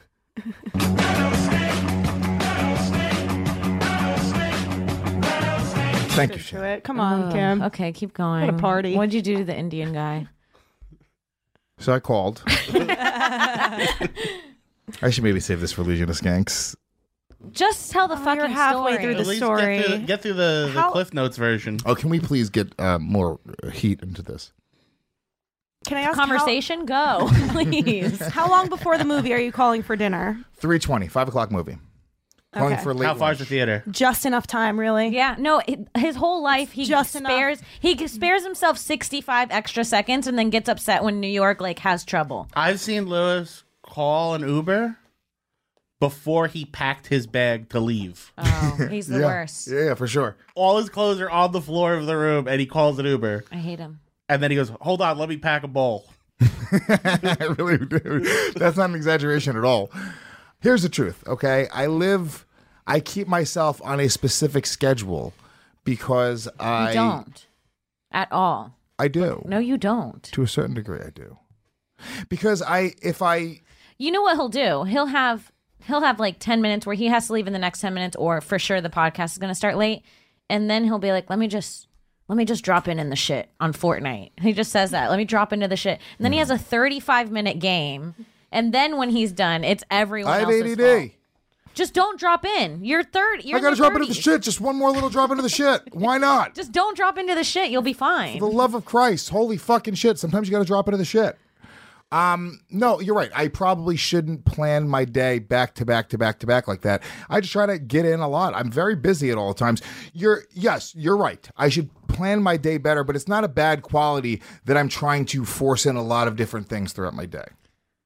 Thank you, to Shannon. it. Come on, Ugh, Kim. Okay, keep going. What a party. What'd you do to the Indian guy? So I called. I should maybe save this for Legion of Skanks. Just tell the fucking you're halfway story. through the At least story. Get through, get through the, the How- Cliff Notes version. Oh, can we please get uh, more heat into this? Can I ask Conversation, go, please. How, how long before the movie are you calling for dinner? three twenty, five o'clock movie. Calling Okay. for late How far's the lunch. theater? Just enough time, really. Yeah, no, it- his whole life he Just enough. spares he spares himself sixty-five extra seconds and then gets upset when New York like has trouble. I've seen Lewis call an Uber before he packed his bag to leave. Oh, he's the yeah. worst. Yeah, yeah, for sure. All his clothes are on the floor of the room, and he calls an Uber. I hate him. And then he goes, hold on, let me pack a bowl. I really do. That's not an exaggeration at all. Here's the truth, okay? I live, I keep myself on a specific schedule because I You don't. At all. I do. No, you don't. To a certain degree, I do. Because I, if I, You know what he'll do? He'll have he'll have like ten minutes where he has to leave in the next ten minutes, or for sure the podcast is going to start late, and then he'll be like, "Let me just let me just drop in in the shit on Fortnite." He just says that. Let me drop into the shit, and then he has a thirty-five minute game, and then when he's done, it's everyone I have else's A D D. fault. Just don't drop in. You're third. You're I gotta in the drop into the thirties. shit. Just one more little drop into the shit. Why not? Just don't drop into the shit. You'll be fine. For the love of Christ, holy fucking shit. Sometimes you gotta drop into the shit. Um, no, you're right. I probably shouldn't plan my day back to back to back to back like that. I just try to get in a lot. I'm very busy at all times. You're yes, you're right. I should plan my day better, but it's not a bad quality that I'm trying to force in a lot of different things throughout my day.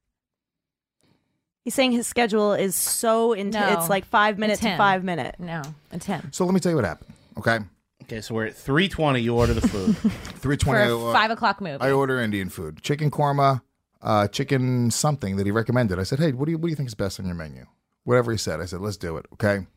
He's saying his schedule is so into No. it's like five minute It's to him. five minute. No, it's him. So let me tell you what happened. Okay, Okay, so we're at three twenty. You order the food. three For twenty. a five o'clock movie. I order Indian food, chicken korma, uh, chicken something that he recommended. I said, "Hey, what do you what do you think is best on your menu?" Whatever he said, I said, "Let's do it." Okay.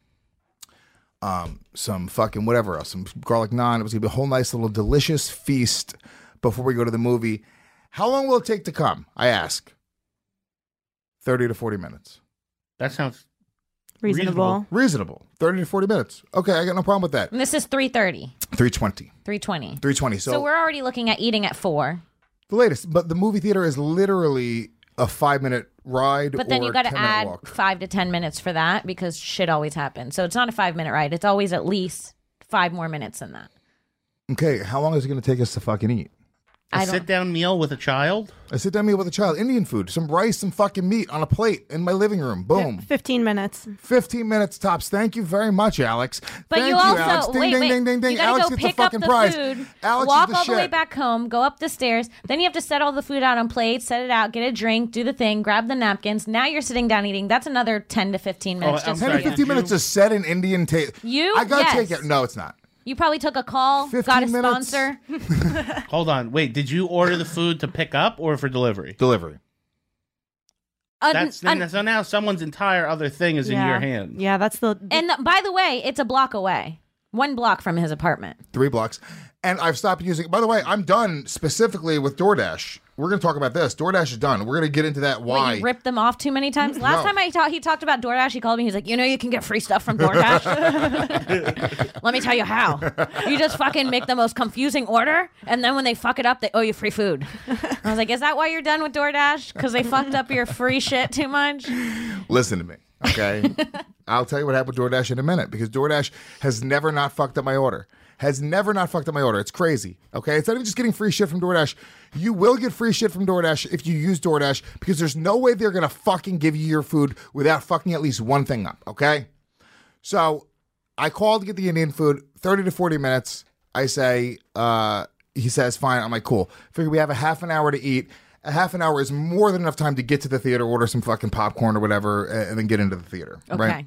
Um, some fucking whatever else, some garlic naan. It was gonna be a whole nice little delicious feast before we go to the movie. How long will it take to come? I ask. Thirty to forty minutes. That sounds Reasonable. Reasonable. Thirty to forty minutes. Okay, I got no problem with that. And this is three thirty. Three twenty. three twenty. Three twenty. So, So we're already looking at eating at four. the latest, but the movie theater is literally a five minute ride. But then or you got to ten minute add walk. five to ten minutes for that because shit always happens. So it's not a five minute ride. It's always at least five more minutes than that. Okay, how long is it going to take us to fucking eat? a I don't- sit down meal with a child. I sit down meal with a child, Indian food, some rice, some fucking meat on a plate in my living room. Boom. Fifteen minutes. fifteen minutes tops. Thank you very much, Alex. But Thank you also Alex. Ding, wait, ding, wait. ding, ding, ding. You gotta Alex go gets pick the up fucking the prize. food, Alex walk is the all the way shit. back home, go up the stairs. Then you have to set all the food out on plates, set it out, get a drink, do the thing, grab the napkins. Now you're sitting down eating. That's another ten to fifteen minutes. I'm just ten for to you. fifteen minutes to set an Indian table. You? I gotta Yes. take it. No, it's not. You probably took a call, got a fifteen minutes. sponsor. Hold on. Wait, did you order the food to pick up or for delivery? Delivery. Un- That's un- so now someone's entire other thing is in Yeah. your hand. Yeah, that's the. and th- by the way, it's a block away. One block from his apartment. Three blocks. And I've stopped using By the way, I'm done specifically with DoorDash. We're going to talk about this. DoorDash is done. We're going to get into that What, why. you ripped them off too many times? Last No. time I talked, he talked about DoorDash. He called me. He's like, you know, you can get free stuff from DoorDash. Let me tell you how. You just fucking make the most confusing order, and then when they fuck it up, they owe you free food. I was like, is that why you're done with DoorDash? Because they fucked up your free shit too much? Listen to me, okay? I'll tell you what happened with DoorDash in a minute because DoorDash has never not fucked up my order. Has never not fucked up my order. It's crazy, okay? It's not even just getting free shit from DoorDash. You will get free shit from DoorDash if you use DoorDash because there's no way they're going to fucking give you your food without fucking at least one thing up, okay? So I called to get the Indian food. thirty to forty minutes. I say, uh, he says, fine. I'm like, cool. Figure we have a half an hour to eat. A half an hour is more than enough time to get to the theater, order some fucking popcorn or whatever, and then get into the theater. Okay. Right?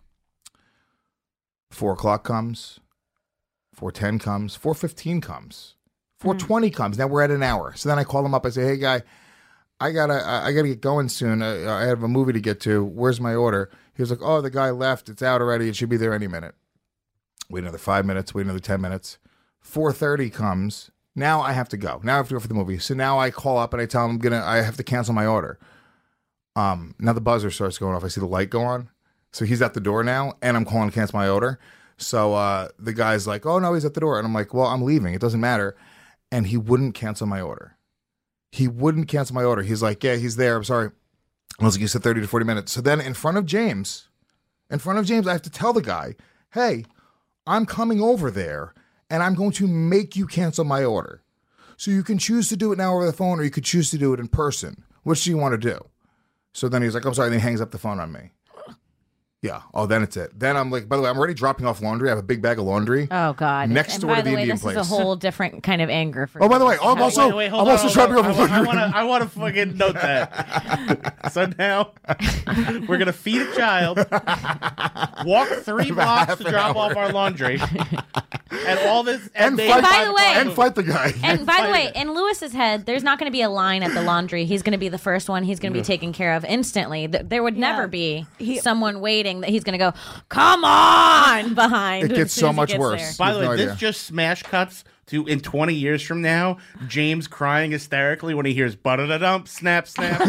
Four o'clock comes. Four ten comes. Four fifteen comes. Four twenty comes. Now we're at an hour. So then I call him up. I say, hey, guy, I gotta, I gotta get going soon. I, I have a movie to get to. Where's my order? He was like, oh, the guy left. It's out already. It should be there any minute. Wait another five minutes. Wait another ten minutes. four thirty comes. Now I have to go. Now I have to go for the movie. So now I call up and I tell him I'm gonna, I have to cancel my order. Um, now the buzzer starts going off. I see the light go on. So he's at the door now, and I'm calling to cancel my order. So uh, the guy's like, oh, no, he's at the door. And I'm like, well, I'm leaving. It doesn't matter. And he wouldn't cancel my order. He wouldn't cancel my order. He's like, yeah, he's there. I'm sorry. I was like, you said thirty to forty minutes. So then in front of James, in front of James, I have to tell the guy, hey, I'm coming over there, and I'm going to make you cancel my order. So you can choose to do it now over the phone, or you could choose to do it in person. Which do you want to do? So then he's like, I'm sorry. And he hangs up the phone on me. Yeah. Oh, then it's it. Then I'm like, by the way, I'm already dropping off laundry. I have a big bag of laundry. Oh, God. Next and door by to the the way, Indian this place. is a whole different kind of anger for Oh, by the you. way, I'm also, Wait, wait, hold I'm on, also hold dropping on. off I, laundry. I want to I want to fucking note that. So now we're going to feed a child, walk three blocks to drop off our laundry, and all this. And, And fight, by the way- and fight the guy. And by the way, in Lewis's head, there's not going to be a line at the laundry. He's going to be the first one. He's going to be taken care of instantly. Th- There would never be someone waiting that he's going to go, come on, behind. It gets as soon so as he much gets worse. there. By the way, no this idea. just smash cuts to in twenty years from now, James crying hysterically when he hears "ba-da-da-dump, snap, snap."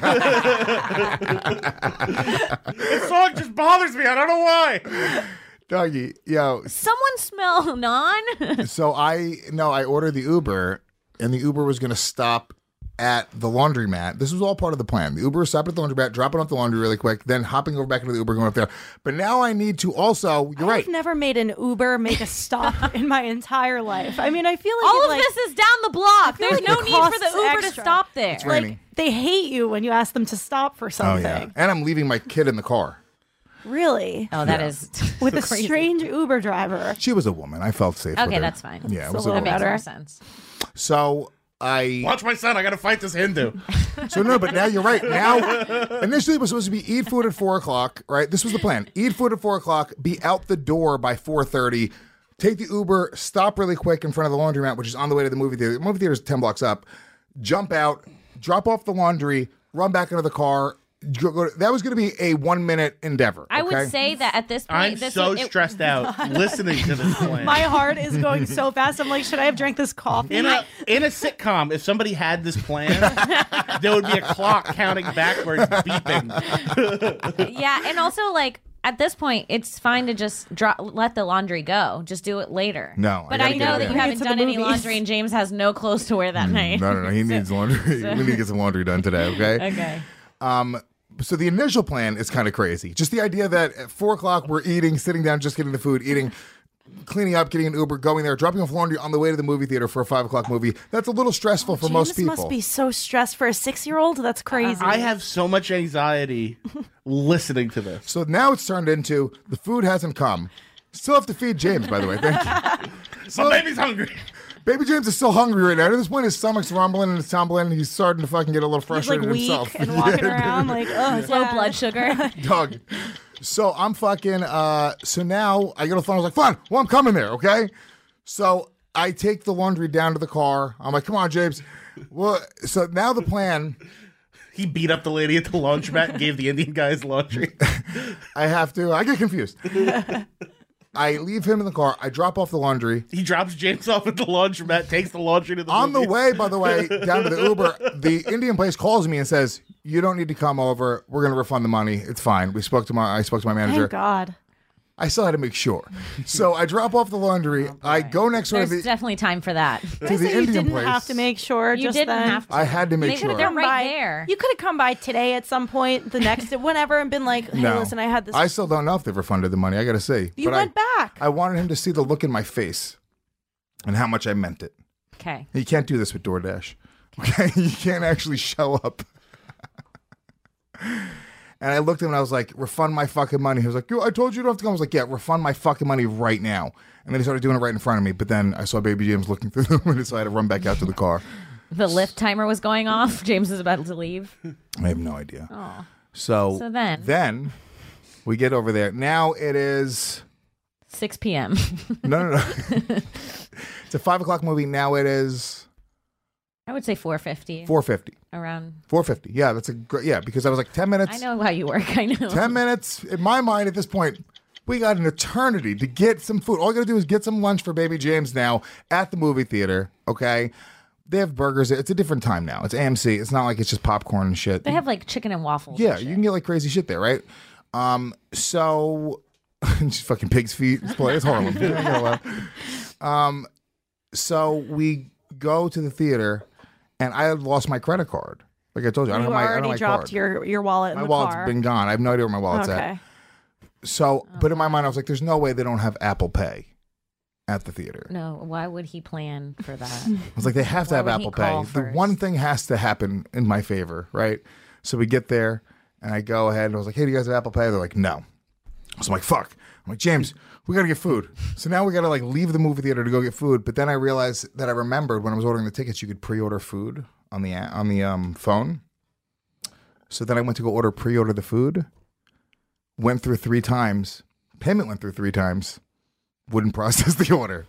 This song just bothers me. I don't know why. Doggy, yo. Someone smell non? So I, no, I ordered the Uber, and the Uber was going to stop at the laundromat. This was all part of the plan. The Uber stopped at the laundromat, dropping off the laundry really quick, then hopping over back into the Uber, going up there. But now I need to also, you're right. I've never made an Uber make a stop in my entire life. I mean, I feel like All it, of like, this is down the block. feel There's like no it need for the costs Uber to extra. stop there. It's raining. they hate you when you ask them to stop for Oh, something. yeah. And I'm leaving my kid in the car. Really? Oh, that Yeah. is With a crazy. strange Uber driver. She was a woman. I felt safe with Okay, her. that's fine. Yeah, it It's was a a little woman. That makes better. more sense. So I... Watch my son. I got to fight this Hindu. So no, but now you're right. Now, initially it was supposed to be eat food at four o'clock, right? This was the plan. Eat food at four o'clock, be out the door by four thirty, take the Uber, stop really quick in front of the laundromat, which is on the way to the movie theater. The movie theater is ten blocks up. Jump out, drop off the laundry, run back into the car. Go, go, that was going to be a one minute endeavor. I okay? would say that at this point, I'm this so was, it- stressed out listening to this plan. My heart is going so fast. I'm like, should I have drank this coffee? In a in a sitcom, if somebody had this plan, there would be a clock counting backwards, beeping. yeah, and also like at this point, it's fine to just drop, let the laundry go. Just do it later. No, I but gotta I get know it that in. you haven't Get to the done any movies. laundry, and James has no clothes to wear that night. No, no, no. He needs laundry. so- We need to get some laundry done today, okay? Okay. Um, so the initial plan is kind of crazy. Just the idea that at four o'clock we're eating, sitting down, just getting the food, eating, cleaning up, getting an Uber, going there, dropping off laundry on the way to the movie theater for a five o'clock movie. That's a little stressful for James most people. must be so stressed for a six-year-old. That's crazy. I have so much anxiety listening to this. So now it's turned into the food hasn't come. Still have to feed James, by the way. Thank you. My baby's hungry. Baby James is still hungry right now. At this point, his stomach's rumbling and it's tumbling. He's starting to fucking get a little He's like frustrated weak himself. and walking around like, oh, Low Dad. blood sugar. Dog. So I'm fucking, uh, so now I get on the phone. I was like, fine, well, I'm coming there, okay? So I take the laundry down to the car. I'm like, come on, James. Well, so now the plan, He beat up the lady at the laundromat and gave the Indian guy his laundry. I have to, I get confused. I leave him in the car. I drop off the laundry. He drops James off at the laundromat, takes the laundry to the On the movies. way, by the way, down to the Uber, the Indian place calls me and says, you don't need to come over. We're going to refund the money. It's fine. We spoke to my, I spoke to my manager. Thank God. I still had to make sure. So I drop off the laundry. I go next door to There's the, definitely time for that. to I the say you Indian didn't place. have to make sure. You just didn't then. have to. I had to make They sure. could've- they're right by, there. You could have come by today at some point, the next, whenever, and been like, hey, No. listen, I had this. I still don't know if they've refunded the money. I got to see. you But went I, back. I wanted him to see the look in my face and how much I meant it. Okay. You can't do this with DoorDash. Okay? You can't actually show up. And I looked at him and I was like, refund my fucking money. He was like, yo, I told you you don't have to come. I was like, yeah, refund my fucking money right now. And then he started doing it right in front of me. But then I saw Baby James looking through the window, so I had to run back out to the car. The lift timer was going off. James is about to leave. I have no idea. Oh. So, So then? Then we get over there. Now it is six p.m. No, no, no. It's a five o'clock movie. Now it is I would say four fifty. four fifty. Around. four fifty. Yeah, that's a great. Yeah, because I was like ten minutes. I know how you work. I know. ten minutes. In my mind, at this point, we got an eternity to get some food. All I got to do is get some lunch for Baby James now at the movie theater. Okay. They have burgers. It's a different time now. It's A M C. It's not like it's just popcorn and shit. They have like chicken and waffles. Yeah, you can get like crazy shit there, right? Um, so just fucking pig's feet. It's, it's Harlem. um, so we go to the theater, and I had lost my credit card. Like I told you, I don't You have my, I don't already have my dropped card. your your wallet in My the wallet's car. been gone. I have no idea where my wallet's Okay. at. So, but in my mind, I was like, "There's no way they don't have Apple Pay at the theater." No, why would he plan for that? I was like, they have to Why have would he Apple call Pay. The first? one thing has to happen in my favor, right? So we get there, and I go ahead, and I was like, hey, do you guys have Apple Pay? They're like, no. So I'm like, fuck. I'm like, James, we got to get food. So now we got to like leave the movie theater to go get food. But then I realized that I remembered when I was ordering the tickets, you could pre-order food on the on the um, phone. So then I went to go order pre-order the food. Went through three times. Payment went through three times. Wouldn't process the order.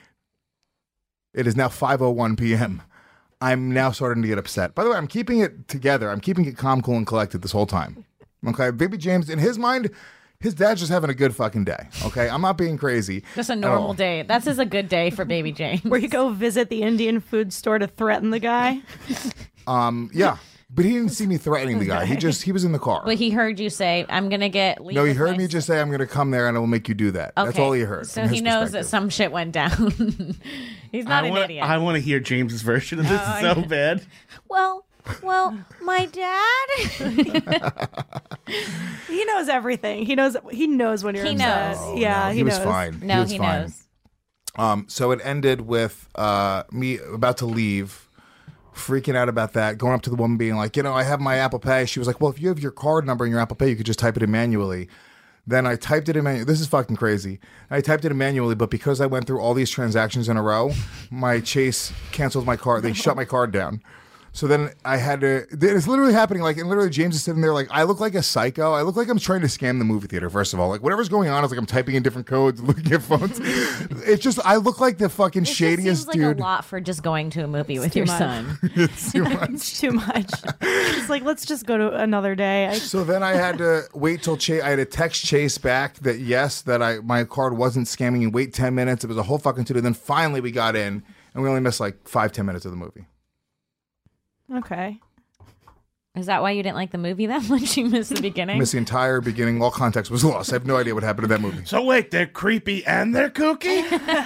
It is now five oh one p.m. I'm now starting to get upset. By the way, I'm keeping it together. I'm keeping it calm, cool, and collected this whole time. Okay? Baby James, in his mind, his dad's just having a good fucking day. Okay? I'm not being crazy. Just a at normal all. day. That's just a good day for Baby James. Where you go visit the Indian food store to threaten the guy. Um, yeah. But he didn't see me threatening the guy. He just, he was in the car. But he heard you say, I'm going to get... No, he heard me just say, I'm going to come there and I will make you do that. That's Okay. all he heard. So from he his knows that perspective. some shit went down. He's not I an wanna, idiot. I want to hear James's version of this Oh, I so know. bad. Well, well, my dad... He knows everything. He knows He knows when you're He upset. knows. Yeah, No, he, he was knows. fine. No, he was he fine. knows. Um, so it ended with uh, me about to leave, freaking out about that, going up to the woman being like, you know, I have my Apple Pay. She was like, well, if you have your card number and your Apple Pay, you could just type it in manually. Then I typed it in manually. This is fucking crazy. I typed it in manually, but because I went through all these transactions in a row, my Chase canceled my card. They shut my card down. So then I had to, it's literally happening. Like, and literally James is sitting there like, I look like a psycho. I look like I'm trying to scam the movie theater, first of all. Like, whatever's going on is like I'm typing in different codes, looking at phones. It's just, I look like the fucking It just shadiest seems like dude. a lot for just going to a movie with too your much. son. It's too much. It's too much. It's like, let's just go to another day. I, So then I had to wait till Chase. I had to text Chase back that yes, that I my card wasn't scamming, and wait ten minutes. It was a whole fucking to do. Then finally we got in, and we only missed like five ten minutes of the movie. okay. Is that why you didn't like the movie that much? You missed the beginning? Missed the entire beginning. All context was lost. I have no idea what happened to that movie. So wait, they're creepy and they're kooky?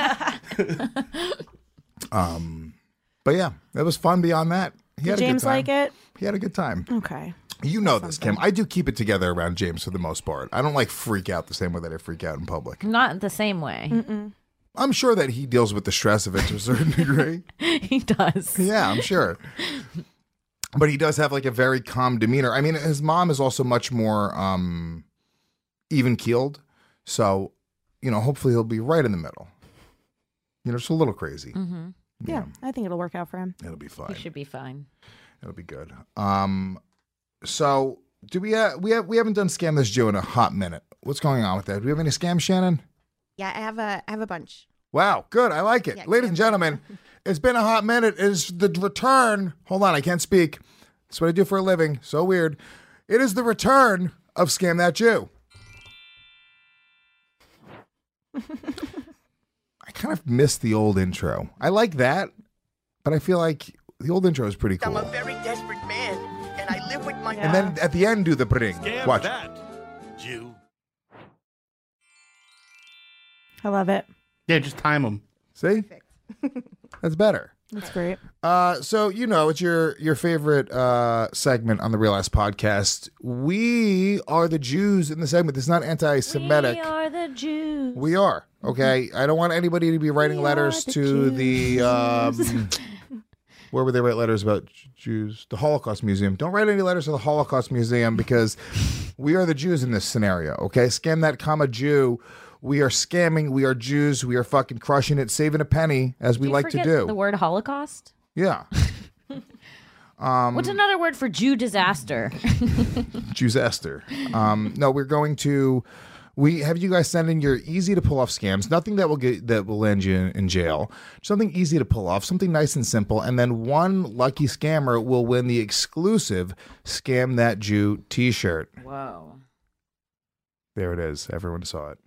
Um, but yeah, it was fun. Beyond that, he Did had a James good time. like it? He had a good time. Okay. You know this, Kim. I do keep it together around James for the most part. I don't like freak out the same way that I freak out in public. Not the same way. Mm-mm. I'm sure that he deals with the stress of it to a certain degree. He does. Yeah, I'm sure. But he does have like a very calm demeanor. I mean, his mom is also much more um, even keeled. So, you know, hopefully he'll be right in the middle. You know, just a little crazy. Mm-hmm. Yeah, I think it'll work out for him. It'll be fine. He should be fine. It'll be good. Um, so do we have we have we haven't done Scam This Jew in a hot minute. What's going on with that? Do we have any scams, Shannon? Yeah, I have a I have a bunch. Wow, good. I like it. Yeah, Ladies and gentlemen, it's been a hot minute. It is the return. Hold on, I can't speak. That's what I do for a living. So weird. It is the return of Scam That Jew. I kind of miss the old intro. I like that, but I feel like the old intro is pretty cool. I'm a very desperate man, and I live with my... And then at the end, do the bring. Scam Watch. that, Jew. I love it. Yeah, just time them. See? That's better. That's great. Uh, so you know it's your your favorite uh, segment on the Real Ass Podcast. We are the Jews in the segment. It's not anti-Semitic. We are the Jews. We are okay. I don't want anybody to be writing letters the to the um, Where would they write letters about Jews? The Holocaust Museum. Don't write any letters to the Holocaust Museum because we are the Jews in this scenario, okay? Scam that, comma, Jew. We are scamming. We are Jews. We are fucking crushing it, saving a penny, as we Do you like to forget do. The word Holocaust? Yeah. Um, What's another word for Jew disaster? Jewsaster. Um, no, we're going to. We have you guys send in your easy to pull off scams. Nothing that will get that will land you in, in jail. Something easy to pull off. Something nice and simple. And then one lucky scammer will win the exclusive Scam That Jew T-shirt. Whoa. There it is. Everyone saw it.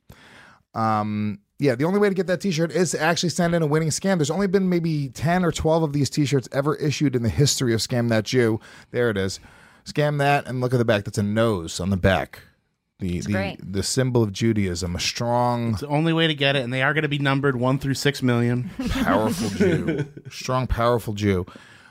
Um, yeah, the only way to get that T-shirt is to actually send in a winning scam. There's only been maybe ten or twelve of these T-shirts ever issued in the history of Scam That Jew. There it is. Scam that, and look at the back. That's a nose on the back. The the, great. the symbol of Judaism. A strong, It's the only way to get it, and they are going to be numbered one through six million. powerful Jew. Strong, powerful Jew.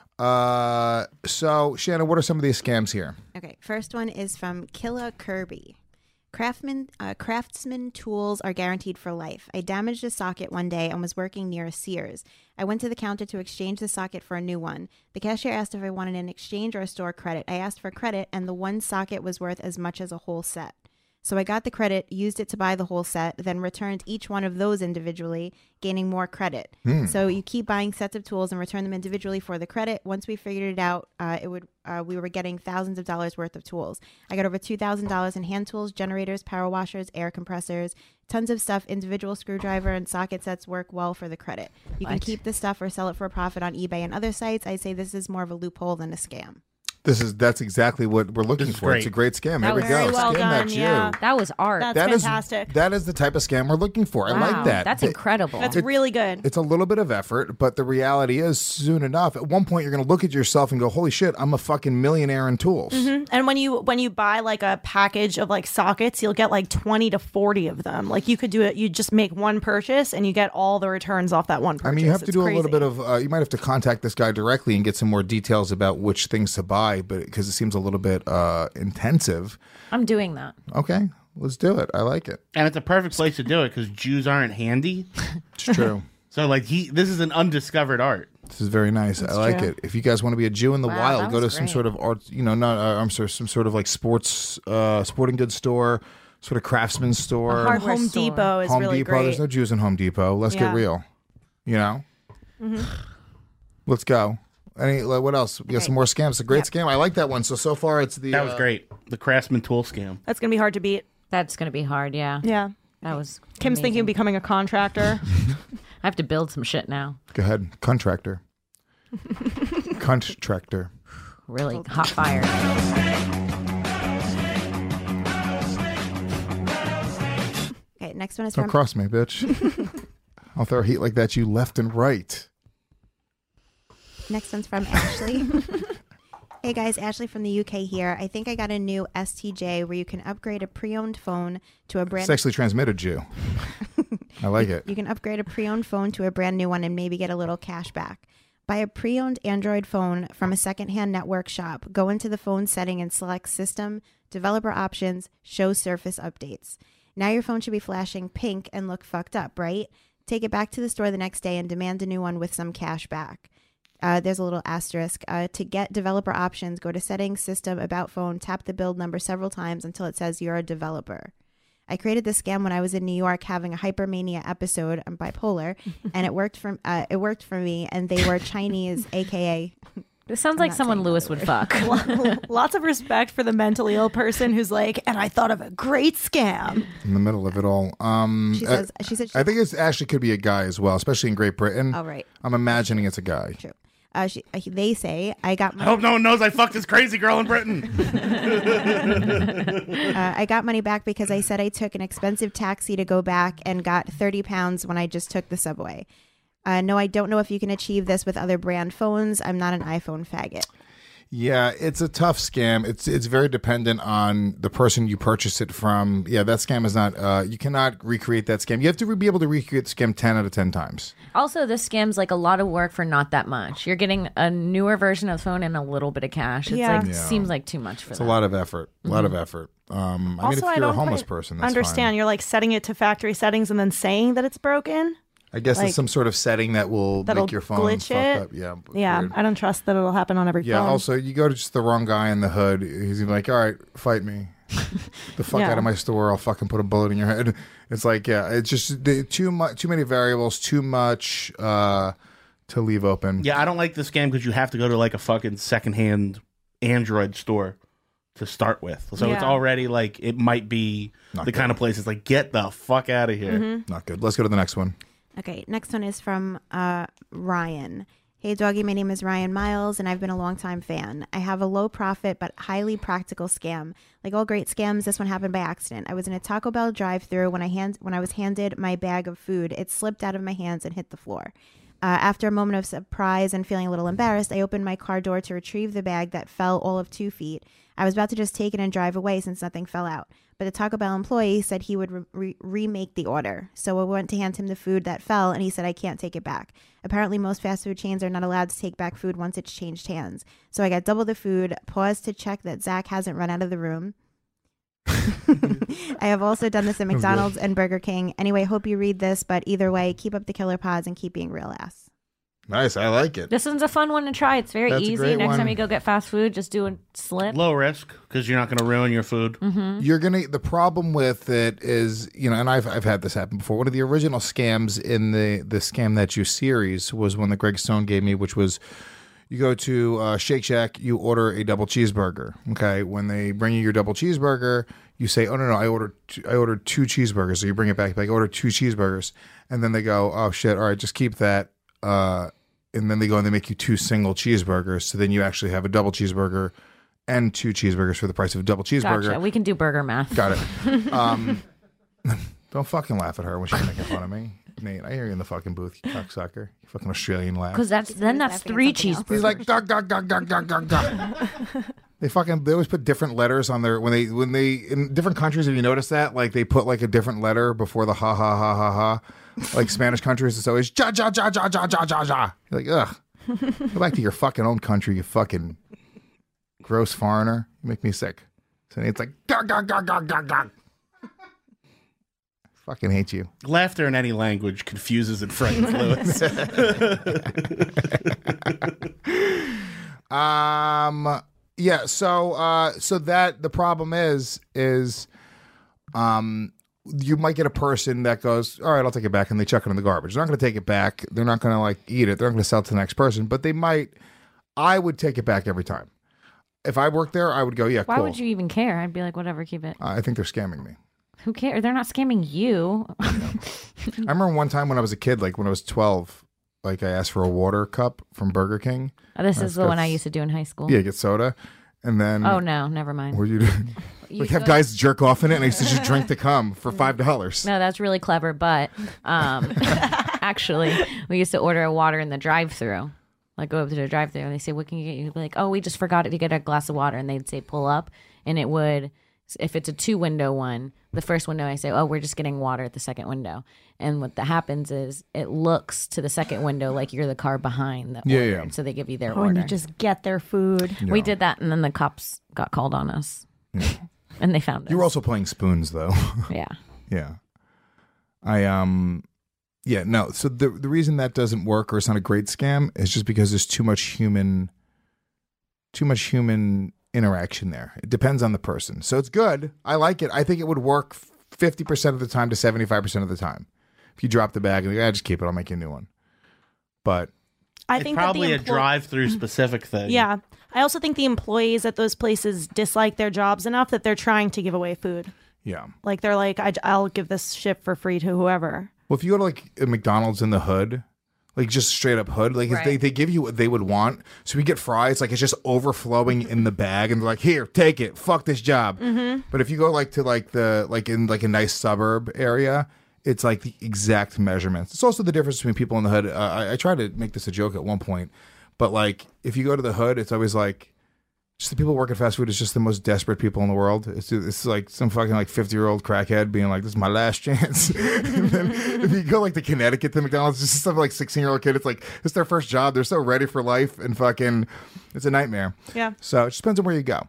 Uh, so, Shannon, what are some of these scams here? Okay, first one is from Killa Kirby. Craftsman, uh, craftsman tools are guaranteed for life. I damaged a socket one day and was working near a Sears. I went to the counter to exchange the socket for a new one. The cashier asked if I wanted an exchange or a store credit. I asked for credit, and the one socket was worth as much as a whole set. So I got the credit, used it to buy the whole set, then returned each one of those individually, gaining more credit. Hmm. So you keep buying sets of tools and return them individually for the credit. Once we figured it out, uh, it would uh, we were getting thousands of dollars worth of tools. I got over two thousand dollars in hand tools, generators, power washers, air compressors, tons of stuff. Individual screwdriver and socket sets work well for the credit. You can What? keep the stuff or sell it for a profit on eBay and other sites. I say this is more of a loophole than a scam. This is that's exactly what we're looking This is for. It's a great scam. That Here we was go. very well Scam done, That Jew. yeah. That was art. That's That is- fantastic. that is the type of scam we're looking for. I Wow, like that. That's It- incredible. That's really good. It's a little bit of effort, but the reality is soon enough, at one point you're going to look at yourself and go, holy shit, I'm a fucking millionaire in tools. Mhm. And when you when you buy like a package of like sockets, you'll get like twenty to forty of them. Like you could do it. You just make one purchase and you get all the returns off that one purchase. I mean, you have to It's do crazy. a little bit of, uh, you might have to contact this guy directly and get some more details about which things to buy, but because it seems a little bit uh, intensive. I'm doing that. Okay, let's do it. I like it. And it's a perfect place to do it because Jews aren't handy. It's true. So, like, he, this is an undiscovered art. This is very nice. I like true. it. If you guys want to be a Jew in the Wow, wild, that go to was some great. sort of art, you know, not, uh, I'm sorry, some sort of like sports, uh, sporting goods store, sort of craftsman store. hardware Home store. Depot is Home really Depot. great. There's no Jews in Home Depot. Let's Yeah. get real. You know? Mhm. Let's go. Any, like, what else? We got some more scams. It's a great scam. I like that one. So, so far it's the. That was uh, great. The Craftsman tool scam. That's gonna be hard to beat. That's going to be hard, yeah. Yeah. That was Kim's thinking amazing. of becoming a contractor. I have to build some shit now. Go ahead. Contractor. Contractor. Really hot fire. Okay, next one is Don't from cross me, bitch. I'll throw heat like that to you left and right. Next one's from Ashley. Hey guys, Ashley from the U K here. I think I got a new S T J where you can upgrade a pre-owned phone to a brand Sexually transmitted Jew. I like it. You can upgrade a pre-owned phone to a brand new one and maybe get a little cash back. Buy a pre-owned Android phone from a secondhand network shop. Go into the phone setting and select System, Developer Options, Show Surface Updates. Now your phone should be flashing pink and look fucked up, right? Take it back to the store the next day and demand a new one with some cash back. Uh, there's a little asterisk. Uh, to get developer options, go to Settings, System, About Phone, tap the build number several times until it says you're a developer. I created this scam when I was in New York having a hypermania episode. I'm bipolar, and it worked for uh, it worked for me. And they were Chinese, aka. This sounds like someone Lewis would fuck. Lots of respect for the mentally ill person who's like, and I thought of a great scam. In the middle of it all. Um, She uh, says- she said she- I think it's actually could be a guy as well, especially in Great Britain. Oh, right. I'm imagining it's a guy. True. Uh, she, uh, they say I got. I Money, hope no one knows I fucked this crazy girl in Britain. uh, I got money back because I said I took an expensive taxi to go back and got thirty pounds when I just took the subway. Uh, no, I don't know if you can achieve this with other brand phones. I'm not an iPhone faggot. Yeah, it's a tough scam. It's it's very dependent on the person you purchase it from. Yeah, that scam is not. Uh, you cannot recreate that scam. You have to re- be able to recreate the scam ten out of ten times. Also, this scam's like a lot of work for not that much. You're getting a newer version of the phone and a little bit of cash. It's Yeah. like Yeah. seems like too much for It's them. a lot of effort. A lot of Mhm. effort. Um, I mean, Also, if I you're a don't homeless quite person, that's understand. fine. You're like setting it to factory settings and then saying that it's broken. I guess Like, it's some sort of setting that will that'll make your phone glitch fuck it. up. Yeah. Yeah, weird. I don't trust that it'll happen on every Yeah. phone. Also, you go to just the wrong guy in the hood. He's gonna be like, "All right, fight me, the fuck Yeah. out of my store. I'll fucking put a bullet in your head." It's like, yeah, it's just the, too much, too many variables, too much uh, to leave open. Yeah, I don't like this game because you have to go to like a fucking secondhand Android store to start with. So it's Yeah. already like it might be Not the good. kind of place it's like, get the fuck out of here. Mhm. Not good. Let's go to the next one. Okay, next one is from uh, Ryan. Hey, Doggy, my name is Ryan Miles, and I've been a longtime fan. I have a low profit but highly practical scam. Like all great scams, this one happened by accident. I was in a Taco Bell drive-thru when I hand when I was handed my bag of food. It slipped out of my hands and hit the floor. Uh, after a moment of surprise and feeling a little embarrassed, I opened my car door to retrieve the bag that fell all of two feet. I was about to just take it and drive away since nothing fell out. But the Taco Bell employee said he would re- re- remake the order. So I went to hand him the food that fell, and he said, I can't take it back. Apparently, most fast food chains are not allowed to take back food once it's changed hands. So I got double the food, paused to check that Zach hasn't run out of the room. I have also done this at McDonald's and Burger King. Anyway, hope you read this, but either way, keep up the killer pods and keep being real ass. Nice. I like it. This one's a fun one to try. It's very That's a easy. great Next one. time you go get fast food, just do a slip. Low risk because you're not going to ruin your food. Mm-hmm. You're gonna. The problem with it is, you know, and I've I've had this happen before. One of the original scams in the the Scam That You series was one that Greg Stone gave me, which was you go to uh, Shake Shack, you order a double cheeseburger. Okay, when they bring you your double cheeseburger, you say, "Oh no, no, I ordered two, I ordered two cheeseburgers." So you bring it back, like, "I ordered two cheeseburgers," and then they go, "Oh shit, all right, just keep that." Uh, and then they go and they make you two single cheeseburgers. So then you actually have a double cheeseburger and two cheeseburgers for the price of a double cheeseburger. Gotcha. We can do burger math. Got it. Um, don't fucking laugh at her when she's making fun of me. Nate, I hear you in the fucking booth, you cocksucker. You fucking Australian laugh. Because that's then that's three cheeseburgers. He's like, gug, gug, gug, gug, gug, gug, gug. They fucking, they always put different letters on their, when they, when they, in different countries, have you noticed that? Like, they put like a different letter before the ha, ha, ha, ha, ha. Like Spanish countries, it's always ja, ja, ja, ja, ja, ja, ja, ja. You're like, ugh. Go back to your fucking own country, you fucking gross foreigner. You make me sick. So it's like, gug, gug, gug, gug, gug, gug. Fucking hate you. Laughter in any language confuses and frightens Lewis. um. Yeah. So. Uh. So that the problem is is, um. You might get a person that goes, all right, I'll take it back, and they chuck it in the garbage. They're not going to take it back. They're not going to like eat it. They're not going to sell it to the next person. But they might. I would take it back every time. If I worked there, I would go, yeah, Why cool. would you even care? I'd be like, whatever, keep it. I think they're scamming me. Who cares? They're not scamming you. I remember one time when I was a kid, like when I was twelve, like I asked for a water cup from Burger King. Oh, this I is the got- one I used to do in high school. Yeah, get soda, and then Oh no, never mind. what you do? You Like have go- guys jerk off in it, and I used to just drink the cum for five dollars. No, that's really clever. But um, actually, we used to order a water in the drive-through. Like go up to the drive-through, and they say, "What can you get?" You'd be like, "Oh, we just forgot to get a glass of water," and they'd say, "Pull up," and it would. If it's a two-window one, the first window I say, "Oh, we're just getting water at the second window," and what that happens is it looks to the second window like you're the car behind the Yeah, order, yeah. and so they give you their Oh, order. and you just get their food. We did that, and then the cops got called on us, and they found us. You were also playing spoons, though. Yeah. Yeah. I um, yeah, no. So the the reason that doesn't work or it's not a great scam is just because there's too much human, too much human interaction there. It depends on the person. So it's good. I like it. I think it would work fifty percent of the time to seventy-five percent of the time. If you drop the bag and you go, ah, just keep it, I'll make you a new one. But I it's think probably that a the emplo- drive-through specific thing. Yeah. I also think the employees at those places dislike their jobs enough that they're trying to give away food. yeah. Like they're like, I, I'll give this shit for free to whoever. Well, if you go to like a McDonald's in the hood, like just straight up hood, like if they, Right. they give you what they would want. So we get fries, like it's just overflowing in the bag, and they're like, "Here, take it. Fuck this job." Mhm. But if you go like to like the like in like a nice suburb area, it's like the exact measurements. It's also the difference between people in the hood. Uh, I, I tried to make this a joke at one point, but like if you go to the hood, it's always like. Just the people who work at fast food is just the most desperate people in the world. It's it's like some fucking like fifty year old crackhead being like, "This is my last chance." And then if you go like to Connecticut to McDonald's, it's just some like sixteen year old kid. It's like it's their first job. They're so ready for life and fucking, it's a nightmare. Yeah. So it just depends on where you go.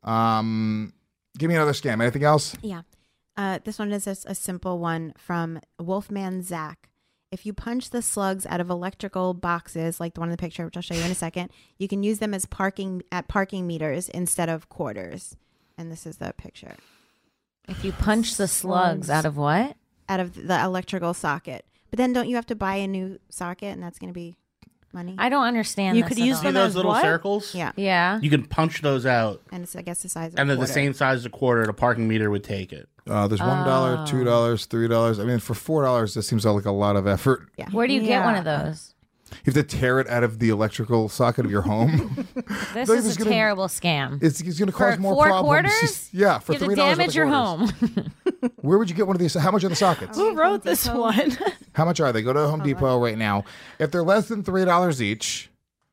Um, give me another scam. Anything else? Yeah. Uh, this one is a, a simple one from Wolfman Zach. If you punch the slugs out of electrical boxes, like the one in the picture, which I'll show you in a second, you can use them as parking at parking meters instead of quarters. And this is the picture. If you punch the slugs out of what? Out of the electrical socket. But then don't you have to buy a new socket, and that's going to be money? I don't understand. You this could at use all. See them those as little what? circles? Yeah. Yeah. You can punch those out, And it's, I guess, the size of and a they're the quarter. same size as a quarter. The parking meter would take it. Uh, there's one dollar, Oh. two dollars, three dollars. I mean, for four dollars, this seems like a lot of effort. Yeah. Where do you get Yeah. one of those? You have to tear it out of the electrical socket of your home. This Like, is it's a gonna- terrible scam. It's, it's going to For cause more four problems. quarters? Yeah, for you have three to dollars. damage your home. Where would you get one of these? How much are the sockets? Who wrote this one? How much are they? Go to Home Depot right now. If they're less than three dollars each,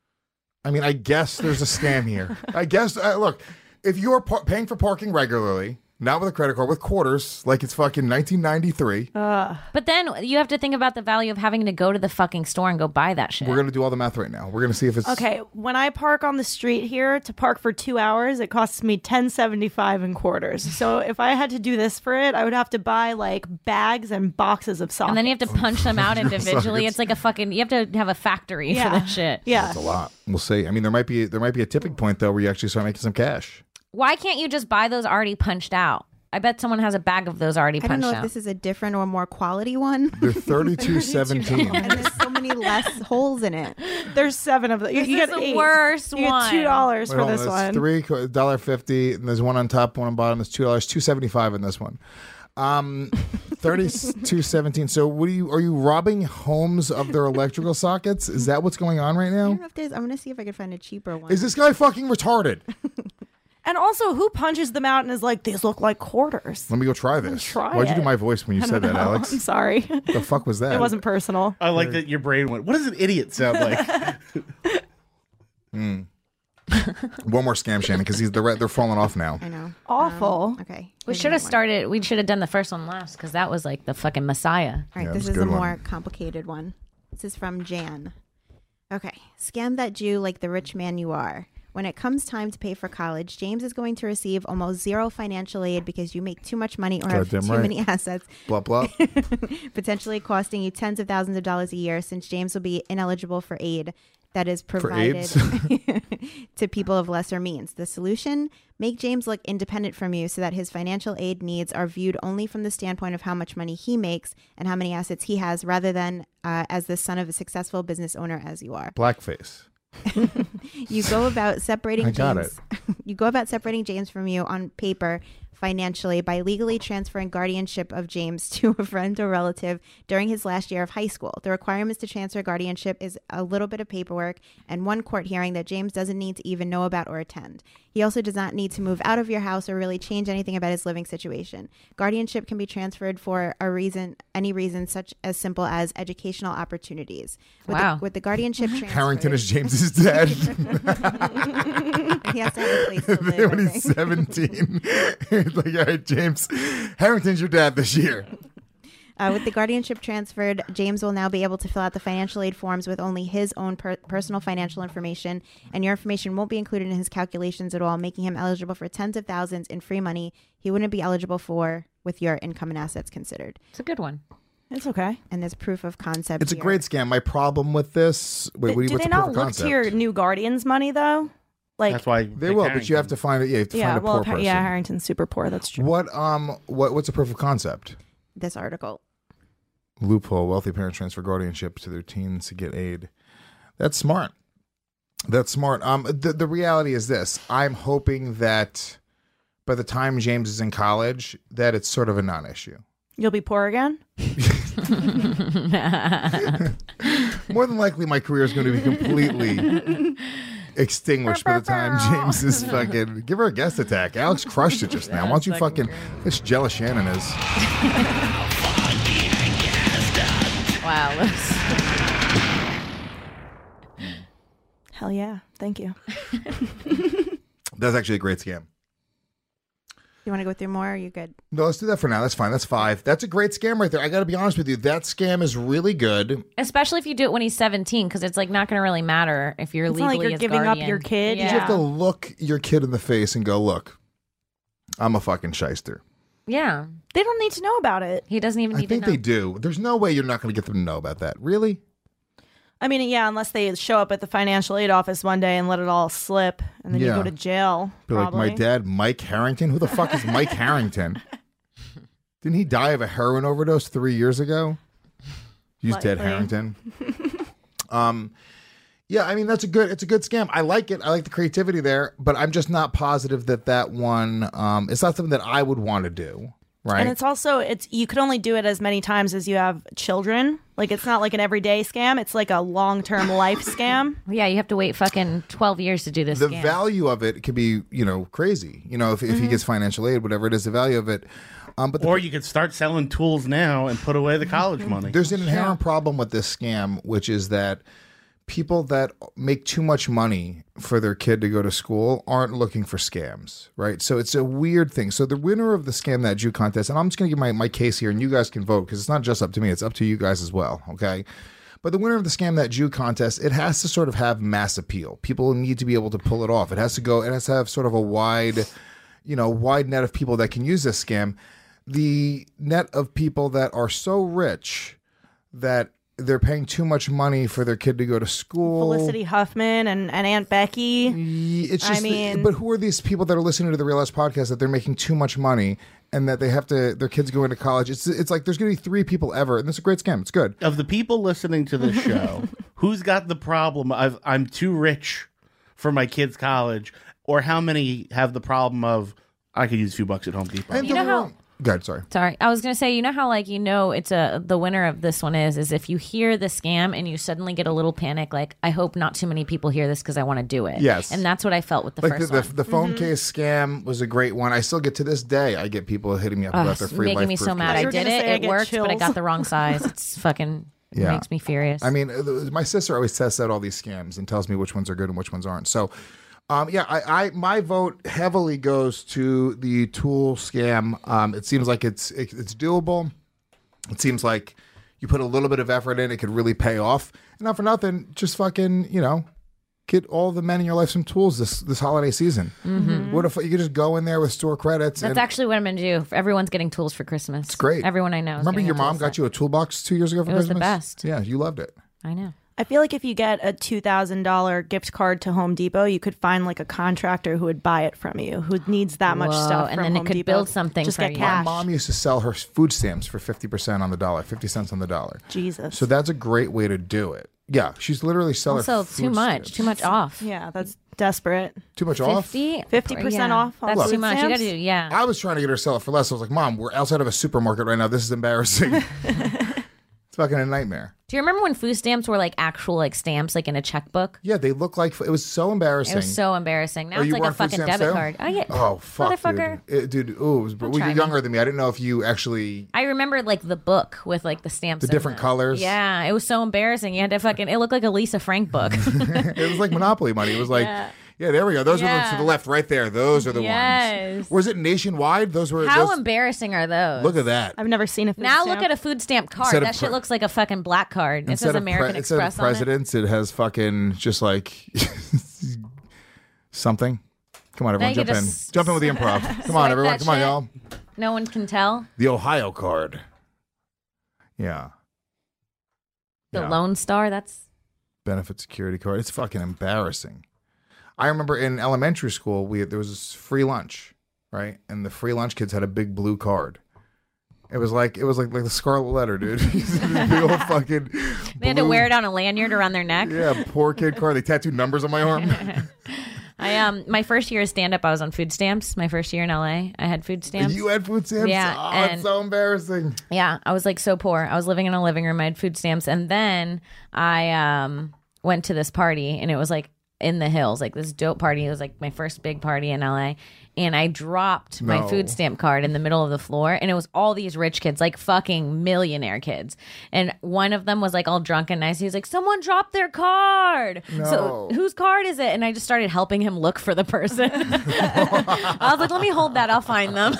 I mean, I guess there's a scam here. I guess uh, look, if you're par- paying for parking regularly, not with a credit card, with quarters, like it's fucking nineteen ninety-three, Uh, But then you have to think about the value of having to go to the fucking store and go buy that shit. we're gonna do all the math right now. We're gonna see if it's okay, when I park on the street here to park for two hours, it costs me ten seventy five in quarters. So if I had to do this for it, I would have to buy like bags and boxes of sockets. And then you have to punch them out individually. Sockets. It's like a fucking. You have to have a factory Yeah. for that shit. Yeah. That's a lot. We'll see. I mean, there might be there might be a tipping point though where you actually start making some cash. Why can't you just buy those already punched out? I bet someone has a bag of those already I don't punched know if out. this is a different or more quality one. They're thirty-two seventeen. And there's so many less holes in it. There's seven of them. You, This you is get the eight. worst You get one. two dollars Wait, for hold on, this that's one. Three a dollar fifty, and there's one on top, one on bottom. That's two dollars, two seventy five in this one. Um, thirty-two seventeen. So, what are you? Are you robbing homes of their electrical sockets? Is that what's going on right I now? don't know if there's. I'm gonna see if I can find a cheaper one. Is this guy fucking retarded? And also, who punches them out and is like, these look like quarters? Let me go try this. Try Why'd you do it. my voice when you I said don't that, know. Alex? I'm sorry. The fuck was that? It wasn't personal. I like that your brain went, what does an idiot sound like? Mm. One more scam, Shannon, because he's they're they're falling off now. I know. Awful. Okay. we should have started. We should have done the first one last because that was like the fucking messiah. All right, Yeah, this that's is a a good one. more complicated one. This is from Jan. Okay. Scam that Jew like the rich man you are. When it comes time to pay for college, James is going to receive almost zero financial aid because you make too much money or have Goddamn too right. many assets, Blah blah. potentially costing you tens of thousands of dollars a year, since James will be ineligible for aid that is For provided AIDS? to people of lesser means. The solution? Make James look independent from you so that his financial aid needs are viewed only from the standpoint of how much money he makes and how many assets he has, rather than uh, as the son of a successful business owner as you are. Blackface. You go about separating I got James. You go about separating James from you on paper financially by legally transferring guardianship of James to a friend or relative during his last year of high school. The requirements to transfer guardianship is a little bit of paperwork and one court hearing that James doesn't need to even know about or attend. He also does not need to move out of your house or really change anything about his living situation. Guardianship can be transferred for a reason, any reason, such as simple as educational opportunities. With Wow. The, with the guardianship transfer, Harrington is James's dad. he has to have a place to live. I when he's think. seventeen. Like, all right, James, Harrington's your dad this year. Uh, with the guardianship transferred, James will now be able to fill out the financial aid forms with only his own per- personal financial information, and your information won't be included in his calculations at all, making him eligible for tens of thousands in free money he wouldn't be eligible for with your income and assets considered. It's a good one. It's okay. And there's proof of concept. It's a here. great scam. My problem with this. Wait, what do, Do what's they the proof not of look concept? to your new Guardians money though? Like That's why They will, but you have to find it. Yeah, you have to yeah, find a well, poor appa- person. yeah, Harrington's super poor. That's true. What um what what's a proof of concept? This article. Loophole: wealthy parents transfer guardianship to their teens to get aid. That's smart. That's smart. Um, the the reality is this: I'm hoping that by the time James is in college, that it's sort of a non-issue. You'll be poor again? More than likely, my career is going to be completely extinguished by the time James is fucking. Give her a guest attack. Alex crushed it just now. Why don't you fucking? It's jealous Shannon is. Wow. Liz. Hell yeah. Thank you. That's actually a great scam. You want to go through more? Or are you good? No, let's do that for now. That's fine. That's five. That's a great scam right there. I got to be honest with you. That scam is really good. Especially if you do it when he's seventeen, because it's like not going to really matter if you're It's not legally like you're his giving up guardian. your kid. Yeah. You have to look your kid in the face and go, look, I'm a fucking shyster. Yeah. They don't need to know about it. He doesn't even I need think to know. they do. There's no way you're not going to get them to know about that. Really? I mean, yeah, unless they show up at the financial aid office one day and let it all slip, and then Yeah. you go to jail. Be like, probably. my dad, Mike Harrington? Who the fuck is Mike Harrington? Didn't he die of a heroin overdose three years ago? He's dead, Likely. Harrington. um, yeah, I mean that's a good. It's a good scam. I like it. I like the creativity there, but I'm just not positive that that one. Um, it's not something that I would want to do. Right. And it's also it's you could only do it as many times as you have children. Like it's not like an everyday scam. It's like a long term life scam. Yeah, you have to wait fucking twelve years to do this. The scam. value of it could be, you know, crazy. You know, if, if he Mm-hmm. gets financial aid, whatever it is, the value of it. Um, but the, Or you could start selling tools now and put away the college money. there's an inherent problem with this scam, which is that people that make too much money for their kid to go to school aren't looking for scams, right? So it's a weird thing. So the winner of the Scam That Jew contest, and I'm just going to give my, my case here, and you guys can vote because it's not just up to me, it's up to you guys as well, okay? But the winner of the Scam That Jew contest, it has to sort of have mass appeal. People need to be able to pull it off. It has to go, it has to have sort of a wide, you know, wide net of people that can use this scam. The net of people that are so rich that they're paying too much money for their kid to go to school. Felicity Huffman and, and Aunt Becky. It's just, I mean, but who are these people that are listening to the Real Ass podcast that they're making too much money and that they have to, their kids go into college? It's it's like there's going to be three people ever, and this is a great scam. It's good. Of the people listening to this show, who's got the problem of I'm too rich for my kid's college, or how many have the problem of I could use a few bucks at Home Depot? And You know how- Go ahead, sorry. Sorry, I was gonna say, you know how like you know it's a the winner of this one is is if you hear the scam and you suddenly get a little panic, like I hope not too many people hear this because I want to do it. Yes. and that's what I felt with the Like first the, one. the, the phone case scam was a great one. I still get to this day. I get people hitting me up Ugh, about their it's free making life me so proof mad. kits. I You were did gonna it. say I It get worked, but I got chills. the wrong size. It's fucking Yeah. makes me furious. I mean, th- my sister always tests out all these scams and tells me which ones are good and which ones aren't. So, um, yeah, I, I my vote heavily goes to the tool scam. Um, it seems like it's it, it's doable. It seems like you put a little bit of effort in, it could really pay off. And not for nothing, just fucking, you know, get all the men in your life some tools this this holiday season. Mhm. What if you could just go in there with store credits? That's and, actually what I'm gonna do. Everyone's getting tools for Christmas. It's great. Everyone I know. Is Remember getting your a mom tool got set. you a toolbox two years ago for It was the Christmas? best. Yeah, you loved it. I know. I feel like if you get a two thousand dollars gift card to Home Depot, you could find like a contractor who would buy it from you, who needs that much Whoa, stuff and from then it Home could Depot. build something Just for get you. cash. My mom used to sell her food stamps for fifty percent on the dollar, fifty cents on the dollar. Jesus. So that's a great way to do it. Yeah, she's literally selling Also, food too much. stamps. Too much off. Yeah, that's desperate. Too much off? fifty fifty percent yeah, off on That's food too much. You stamps? gotta do, yeah. I was trying to get her to sell it for less. I was like, Mom, we're outside of a supermarket right now. This is embarrassing. It's fucking a nightmare. Do you remember when food stamps were like actual like stamps, like in a checkbook? Yeah, they look like, it was so embarrassing. It was so embarrassing. Now Oh, it's you like were a on food fucking stamps debit too? card. Oh yeah. Oh, fuck, Motherfucker. dude. It- dude, ooh, it was, well, try you're me. younger than me. I didn't know if you actually... I remember like the book with like the stamps. The in different them. colors? Yeah, it was so embarrassing. You had to fucking. It looked like a Lisa Frank book. It was like Monopoly money. It was like, Yeah. yeah, there we go. Those are the Yeah. to the left right there. Those are the Yes. ones. Was it nationwide? Those were... How those, embarrassing are those? look at that. I've never seen a food Now stamp. look at a food stamp card. Instead of That shit pre- looks like a fucking black card. It says of American pre- instead Express of on it. presidents, it. has fucking just like something. Come on, Now everyone, you jump in. just Jump in with the improv. Come swipe on, everyone. that Come on, shit. y'all. No one can tell. The Ohio card. Yeah. The Yeah. Lone Star. That's Benefit security card. It's fucking embarrassing. I remember in elementary school, we there was this free lunch, right? And the free lunch kids had a big blue card. It was like it was like like the Scarlet Letter, dude. Big old fucking. they had to blue- wear it on a lanyard around their neck. Yeah, poor kid card. They tattooed numbers on my arm. I um my first year of stand up, I was on food stamps. My first year in L A, I had food stamps. You had food stamps? Yeah, Oh, and- it's so embarrassing. Yeah, I was like so poor. I was living in a living room. I had food stamps, and then I um went to this party, and it was like in the hills, like this dope party. It was like my first big party in L A, and I dropped my No. food stamp card in the middle of the floor, and it was all these rich kids, like fucking millionaire kids, and one of them was like all drunk and nice. He was like, "Someone dropped their card." So No. whose card is it? And I just started helping him look for the person. I was like, "Let me hold that. I'll find them."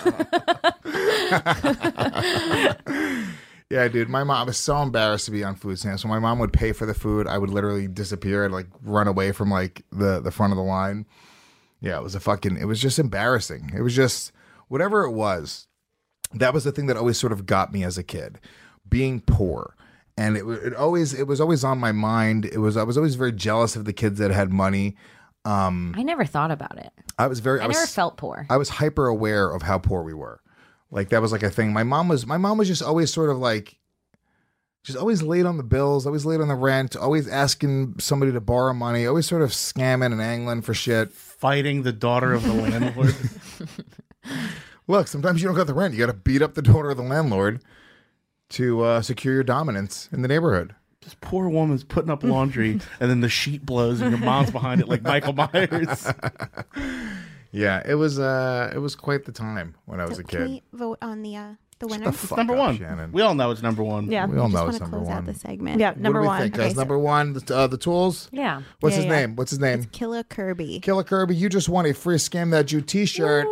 Yeah, dude. My mom was so embarrassed to be on food stamps. When my mom would pay for the food, I would literally disappear and like run away from like the the front of the line. Yeah, it was a fucking. It was just embarrassing. It was just whatever it was. that was the thing that always sort of got me as a kid, being poor. And it, it always it was always on my mind. It was I was always very jealous of the kids that had money. Um, I never thought about it. I was very. I, I was, never felt poor. I was hyper aware of how poor we were. Like that was like a thing. My mom was. My mom was just always sort of like, just always late on the bills, always late on the rent, always asking somebody to borrow money, always sort of scamming and angling for shit. Fighting the daughter of the landlord. Look, sometimes you don't got the rent. You got to beat up the daughter of the landlord to uh, secure your dominance in the neighborhood. This poor woman's putting up laundry, and then the sheet blows, and your mom's behind it like Michael Myers. Yeah, it was uh, it was quite the time when I was a Can kid. we vote on the uh, the winner? the fuck number up, one. Shannon. We all know it's number one. Yeah. We all I just know want it's to number close one. out the segment. Yeah, What number do we one. think, guys? Okay, so- Number one, the, uh, the tools. Yeah. What's Yeah, his yeah. name? What's his name? Killer Kirby. Killer Kirby. You just won a free Scam That Jew T-shirt.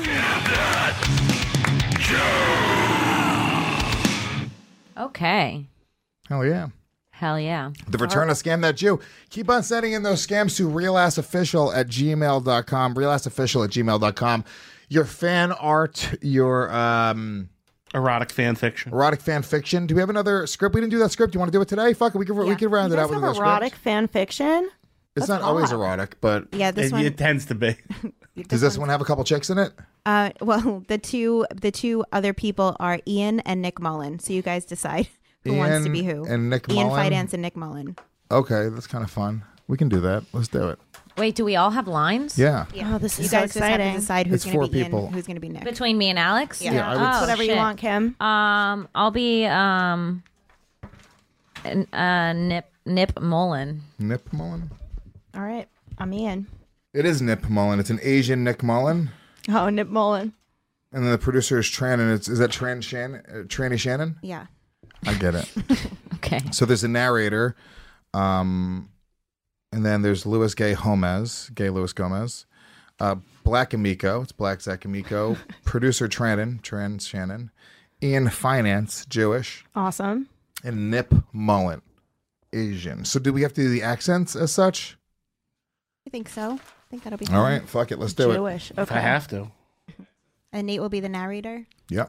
Okay. Hell yeah. Hell yeah. The return of Scam That Jew. Keep on sending in those scams to realassofficial at gmail dot com. realassofficial at gmail dot com. Your fan art, your um, Erotic fan fiction. erotic fan fiction. Do we have another script? We didn't do that script. You want to do it today? Fuck it. We can, we can round You it guys out with have a little erotic script. fan fiction? It's That's not always hot. erotic, but Yeah, this It, one. it tends to be. does this one have a couple chicks in it? Uh, well, the two the two other people are Ian and Nick Mullen. So you guys decide who wants to Ian be who. and Nick Ian Mullen? Finance and Nick Mullen. Okay, that's kind of fun. We can do that. Let's do it. Wait, do we all have lines? Yeah. Oh, this You is so guys just have exciting. to decide who's It's going four to be people. Ian, who's going to be Nick. Between me and Alex? Yeah. Yeah, I would Oh, Whatever you shit. want, Kim. Um, I'll be um, n- uh, Nip Nip Mullen. Nip Mullen? All right. I'm Ian. It is Nip Mullen. It's an Asian Nick Mullen. Oh, Nip Mullen. And then the producer is Tran, and it's, is that Tran Shannon? Uh, Tranny Shannon? Yeah. I get it. Okay. So there's a narrator, um, and then there's Louis Gay Gomez, Gay Louis Gomez, uh, Black Amico, it's Black Zach Amico, producer Trannon, Tran Shannon, Ian Finance, Jewish, Awesome. and Nip Mullen, Asian. So do we have to do the accents as such? I think so. I think that'll be All fun. right, fuck it, let's do it. Jewish. Okay. If I have to. And Nate will be the narrator. Yep.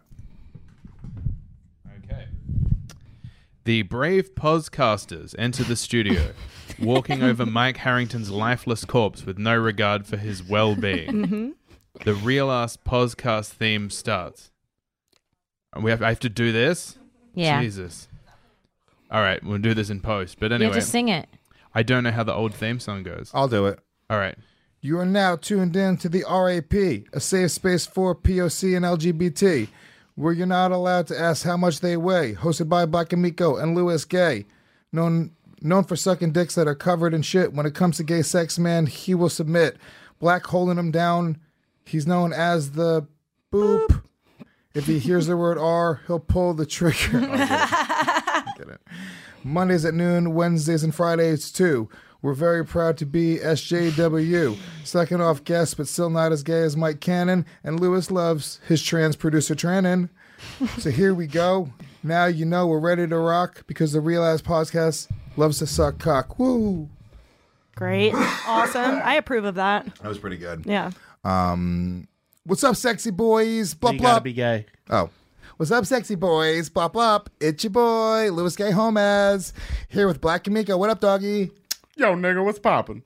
Okay. The brave podcasters enter the studio, walking over Mike Harrington's lifeless corpse with no regard for his well-being. Mm-hmm. The real ass podcast theme starts. And we have I have to do this? Yeah. Jesus. All right, we'll do this in post. But Yeah, anyway, just sing it. I don't know how the old theme song goes. I'll do it. All right. You are now tuned in to the R A P, a safe space for P O C and L G B T, where you're not allowed to ask how much they weigh, hosted by Black Amico and Louis Gay. Known known for sucking dicks that are covered in shit. When it comes to gay sex, man, he will submit. Black holding him down. He's known as the boop. boop. If he hears the word R, he'll pull the trigger. Oh, get it. Get it. Mondays at noon, Wednesdays and Fridays too. We're very proud to be S J W. Second off guest, but still not as gay as Mike Cannon. And Lewis loves his trans producer Trannon. So here we go. Now you know we're ready to rock because the Real Ass Podcast loves to suck cock. Woo! Great. Awesome. I approve of that. That was pretty good. Yeah. Um, what's up, sexy boys? Blah You blah. gotta be gay. Oh. What's up, sexy boys? Blah blah. It's your boy, Louis Gay Gomez, here with Black Amico. What up, doggy? Yo, nigga, what's poppin'?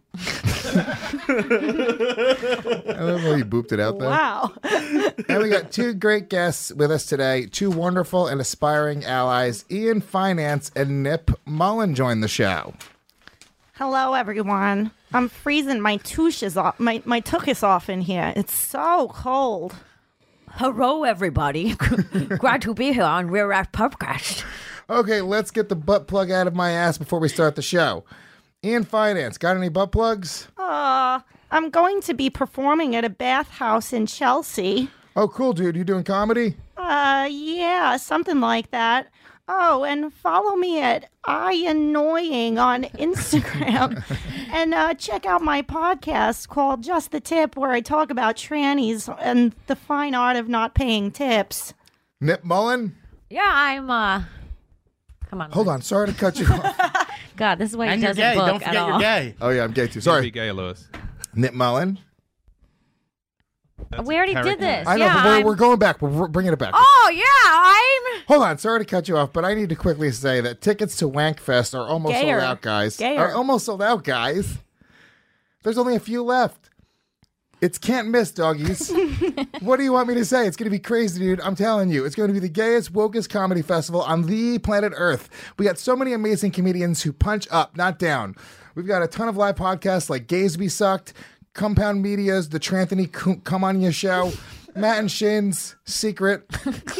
I love how you booped it out there. Wow. And we got two great guests with us today. Two wonderful and aspiring allies. Ian Finance and Nip Mullen joined the show. Hello, everyone. I'm freezing my tushes off, my, my tuchus off in here. It's so cold. Hello, everybody. Glad to be here on Rear Ass Podcast. Okay, let's get the butt plug out of my ass before we start the show. Ian Finance, got any butt plugs? Uh, I'm going to be performing at a bathhouse in Chelsea. Oh, cool, dude. You doing comedy? Uh, yeah, something like that. Oh, and follow me at iAnnoying on Instagram. And uh, check out my podcast called Just the Tip, where I talk about trannies and the fine art of not paying tips. Nip Mullen? Yeah, I'm, uh... Come on. Hold on. Sorry to cut you off. God, this is why And he you're doesn't gay. book Don't at forget all. you're gay. Oh, yeah, I'm gay too. Sorry. Sorry. Be gay, Lewis. Nip Mullen? we already did this. I know, yeah, but we're, I'm- we're going back. We're we're bringing it back. Oh yeah, I'm. Hold on, sorry to cut you off, but I need to quickly say that tickets to Wankfest are almost Gayer. sold out, guys. Gayer. Are almost sold out, guys. There's only a few left. It's can't miss, doggies. What do you want me to say? It's going to be crazy, dude. I'm telling you. It's going to be the gayest, wokest comedy festival on the planet Earth. We got so many amazing comedians who punch up, not down. We've got a ton of live podcasts like Gaysby Sucked, Compound Media's The Tranthony Co- Come On Your Show, Matt and Shane's Secret,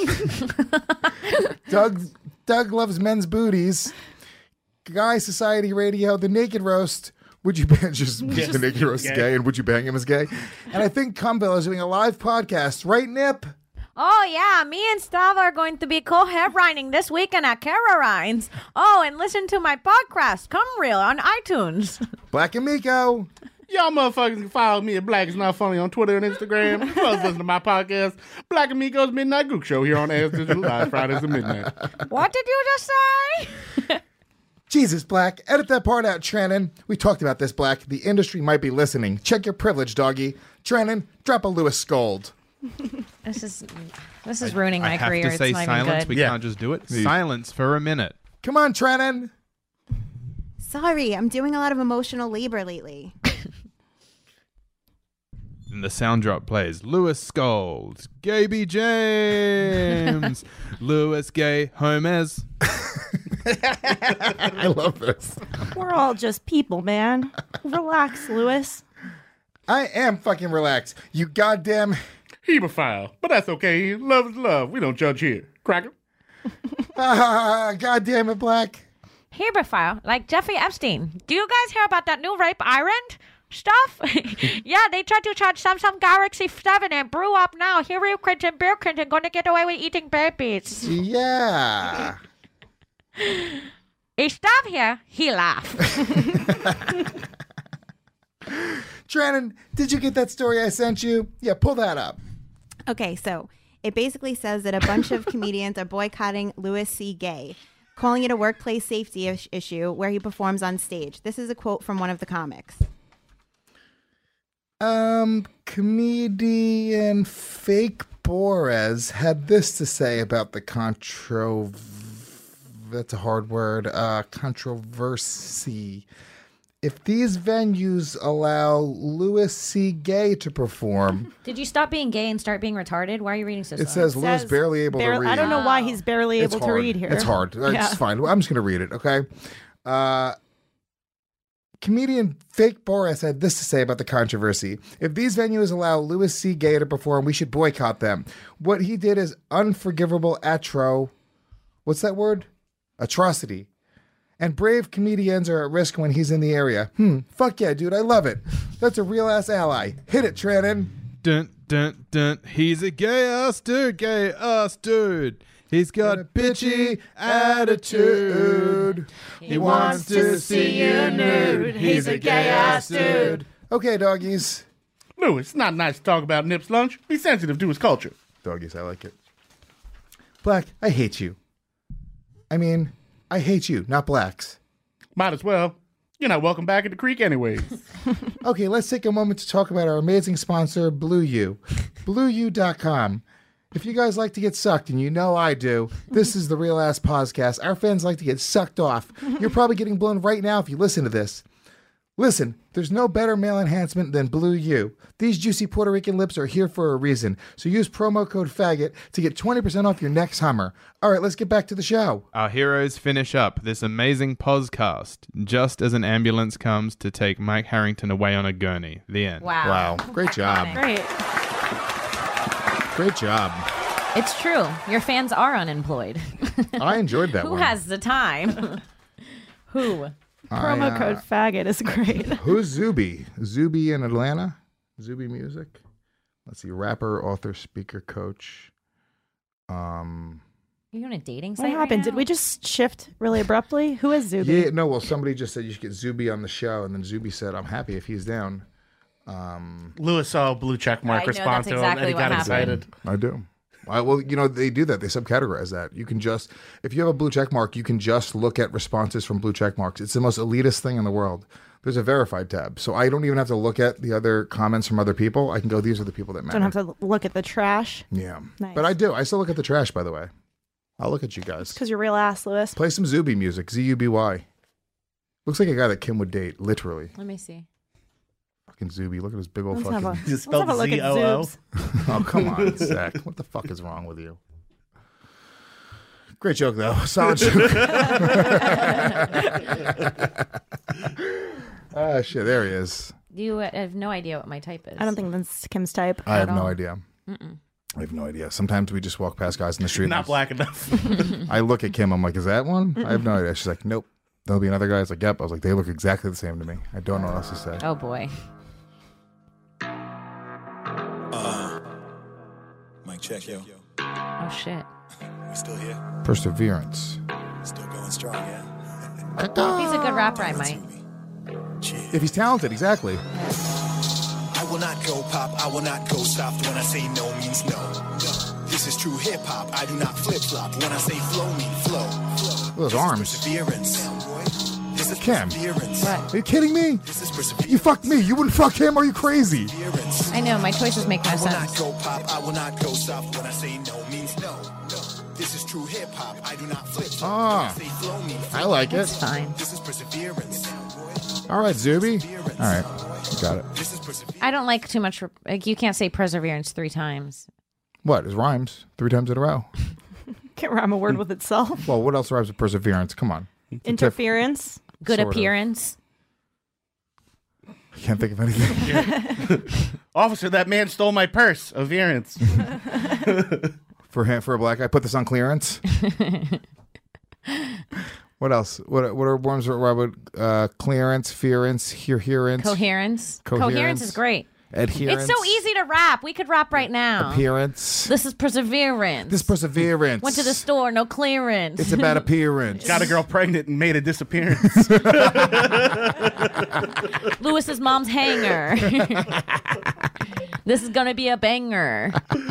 Doug Doug Loves Men's Booties, Guy Society Radio, The Naked Roast. Would you bang just, Just the Naked Roast is gay. gay, and would you bang him as gay? And I think Cumbill is doing a live podcast, right, Nip? Oh yeah, me and Stav are going to be co-headlining this weekend at Caroline's. Oh, and listen to my podcast, Come Real, on iTunes. Black and Miko. Y'all motherfuckers can follow me at Black is Not Funny on Twitter and Instagram. You also listen to my podcast, Black and Miko's Midnight Gook Show, here on As Digital Live, Fridays at midnight. What did you just say? Jesus, Black. Edit that part out, Trannon. We talked about this, Black. The industry might be listening. Check your privilege, doggy. Trannon, drop a Lewis scold. This is this is ruining my I have career. to say it's not even silence. good. We can't just do it. Silence for a minute. Come on, Trannon. Sorry, I'm doing a lot of emotional labor lately. And the sound drop plays. Lewis scolds. Gaby James. Lewis Gay Holmes. I love this. We're all just people, man. Relax, Lewis. I am fucking relaxed. You goddamn hemophile. But that's okay. Love is love. We don't judge here. Cracker. Ah, goddamn it, Black. Heberophile, like Jeffrey Epstein. Do you guys hear about that new rape island stuff? Yeah, they tried to charge Samsung Galaxy seven and blew up now. Hillary Clinton, Bill Clinton, gonna get away with eating babies. Yeah. He stopped here. He laughed. Trannon, did you get that story I sent you? Yeah, pull that up. Okay, so it basically says that a bunch of comedians are boycotting Louis C. Gay, calling it a workplace safety ish- issue where he performs on stage. This is a quote from one of the comics. Um, comedian Fake Boras had this to say about the contro... That's a hard word. Uh, controversy. If these venues allow Louis C. Gay to perform, Did you stop being gay and start being retarded? Why are you reading so slow? it says Louis barely able Barely- to read. I don't know why he's barely It's able to hard. read here. It's hard. It's Yeah. fine. I'm just going to read it, okay? Uh, comedian Fake Boras had this to say about the controversy. If these venues allow Louis C. Gay to perform, we should boycott them. What he did is unforgivable atro... What's that word? Atrocity. And brave comedians are at risk when he's in the area. Hmm, fuck yeah, dude, I love it. That's a real-ass ally. Hit it, Trannon. Dun, dun, dun. He's a gay-ass dude, gay-ass dude. He's got a bitchy attitude. He wants to see you nude. He's a gay-ass dude. Okay, doggies. Louis, it's not nice to talk about Nip's lunch. Be sensitive to his culture. Doggies, I like it. Black, I hate you. I mean, I hate you, not blacks. Might as well. You're not welcome back at the creek anyways. Okay, let's take a moment to talk about our amazing sponsor, Blue U. Blue U dot com. If you guys like to get sucked, and you know I do, this is the Real Ass Podcast. Our fans like to get sucked off. You're probably getting blown right now if you listen to this. Listen, there's no better male enhancement than Blue U. These juicy Puerto Rican lips are here for a reason. So use promo code FAGGOT to get twenty percent off your next Hummer. All right, let's get back to the show. Our heroes finish up this amazing podcast just as an ambulance comes to take Mike Harrington away on a gurney. The end. Wow. Wow. Great job. Great. Great job. It's true. Your fans are unemployed. I enjoyed that Who one. has the time? Who? Promo I, uh, code faggot is great. Who's Zuby? Zuby in Atlanta? Zuby Music? Let's see. Rapper, author, speaker, coach. Um... Are you on a dating What site? right happened? now? Did we just shift really abruptly? Who is Zuby? Yeah, no, well, somebody just said you should get Zuby on the show, and then Zuby said, I'm happy if he's down. Um, Louis saw a blue check mark I know, response that's to him, exactly and he what got happened. excited. I do. I, well, you know, they do that. They subcategorize that. You can just, if you have a blue check mark, you can just look at responses from blue check marks. It's the most elitist thing in the world. There's a verified tab. So I don't even have to look at the other comments from other people. I can go, these are the people that matter. Don't have to look at the trash. Yeah. Nice. But I do. I still look at the trash, by the way. I'll look at you guys. Because you're real ass, Lewis. Play some Zuby music. Z U B Y. Looks like a guy that Kim would date, literally. Let me see. Fucking Zuby. Look at his big old Let's fucking... have a- Just let's have a spelled look at Z O O. Zoobs. Oh, come on, Zach. What the fuck is wrong with you? Great joke, though. Solid joke. Ah, shit. There he is. You uh, have no idea what my type is. I don't think that's Kim's type. I have at no all. idea. Mm-mm. I have no idea. Sometimes we just walk past guys in the street. Not and black enough. I look at Kim. I'm like, is that one? I have no idea. She's like, nope. There'll be another guy. I was like, yep. I was like, they look exactly the same to me. I don't know what else to say. Oh boy. Uh, mic check, yo. Oh shit. We still here? Perseverance. Still going strong, yeah? If he's a good rapper, I might. If he's talented, exactly. I will not go pop, I will not go soft. When I say no means no. No. This is true hip hop. I do not flip flop. When I say flow mean flow. Look at those arms. Perseverance. This is Kim. perseverance. Are you kidding me? This is perseverance. You fucked me. You wouldn't fuck him. Are you crazy? I know, my choices make no I will sense. not go pop, I will not go soft. When I say no means no. No. This is true hip hop. I do not flip flop. Ah, When I say flow mean flow. I like it. It's fine. This is perseverance. All right, Zuby. All right, you got it. I don't like too much. Like you can't say perseverance three times. What? It rhymes three times in a row. Can't rhyme a word with itself. Well, what else rhymes with perseverance? Come on. Interference. Good Sort of. appearance. I can't think of anything. Officer, that man stole my purse. Averance. for him, for a black guy, put this on clearance. What else? What what are worms that rhyme with uh, clearance, fearance, hearance, Coherence. Coherence. Coherence is great. adherence? It's so easy to rap. We could rap right now. Appearance. This is perseverance. This perseverance. Went to the store, no clearance. It's about appearance. Got a girl pregnant and made a disappearance. Lewis's mom's hanger. This is gonna be a banger.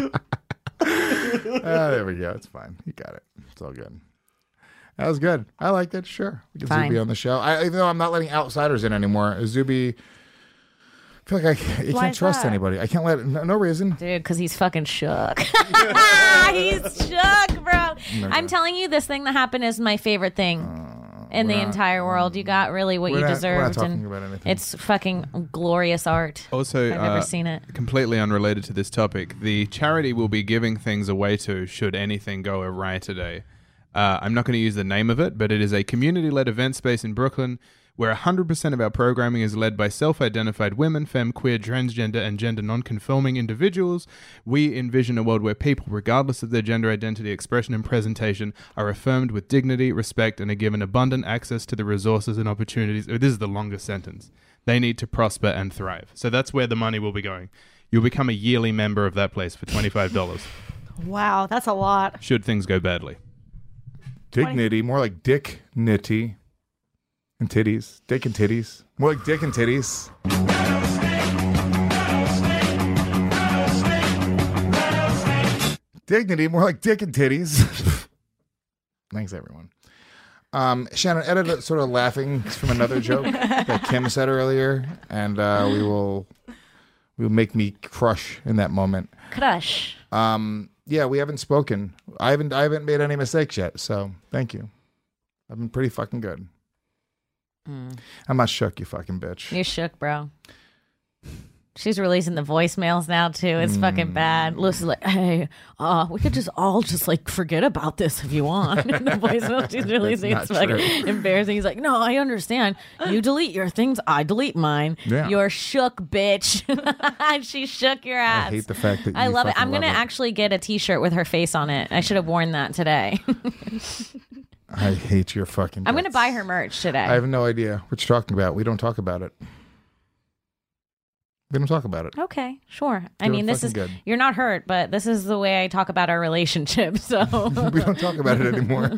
Ah, there we go. It's fine. You got it. It's all good. That was good. I liked it. Sure. We can Fine. Zuby on the show. I, even though I'm not letting outsiders in anymore, Zuby, I feel like I, I Why can't is trust that? anybody. I can't let, no, no reason. Dude, because he's fucking shook. He's shook, bro. I'm telling you, this thing that happened is my favorite thing in the we're not- entire world. You got really what we're you not- we're not deserved. talking and about anything. it's fucking glorious art. Also, I've never uh, seen it. completely unrelated to this topic, the charity we'll be giving things away to should anything go awry today. Uh, I'm not going to use the name of it, but it is a community-led event space in Brooklyn where one hundred percent of our programming is led by self-identified women, femme, queer, transgender, and gender non-conforming individuals. We envision a world where people, regardless of their gender identity, expression, and presentation, are affirmed with dignity, respect, and are given abundant access to the resources and opportunities. Oh, this is the longest sentence. They need to prosper and thrive. So that's where the money will be going. You'll become a yearly member of that place for twenty-five dollars. Wow, that's a lot. Should things go badly. Dignity, more like dick nitty. And titties. Dick and titties. More like dick and titties. Dignity, more like dick and titties. Thanks, everyone. Um, Shannon, edit it sort of laughing from another joke that Kim said earlier, and uh, we will we will make me crush in that moment. Crush. Um, yeah, we haven't spoken. I haven't I haven't made any mistakes yet, so thank you. I've been pretty fucking good. Mm. I'm not shook, you fucking bitch. You're shook, bro. She's releasing the voicemails now too. It's Mm. fucking bad. Lucy's like, "Hey, uh, we could just all just like forget about this if you want." And the voicemail she's releasing, That's it's not fucking true. embarrassing. He's like, "No, I understand. You delete your things, I delete mine. Yeah. You're shook, bitch." She shook your ass. I hate the fact that I you love it. fucking I'm gonna love it. actually get a T-shirt with her face on it. I should have worn that today. I hate your fucking I'm gonna guts. buy her merch today. I have no idea what you're talking about. We don't talk about it. We don't talk about it. Okay, sure. I Doing mean, this is fucking good. you're not hurt, but this is the way I talk about our relationship. So We don't talk about it anymore.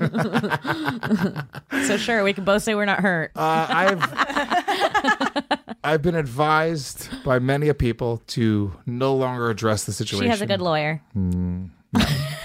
so sure, we can both say we're not hurt. Uh, I've I've been advised by many a people to no longer address the situation. She has a good lawyer. Mm, no.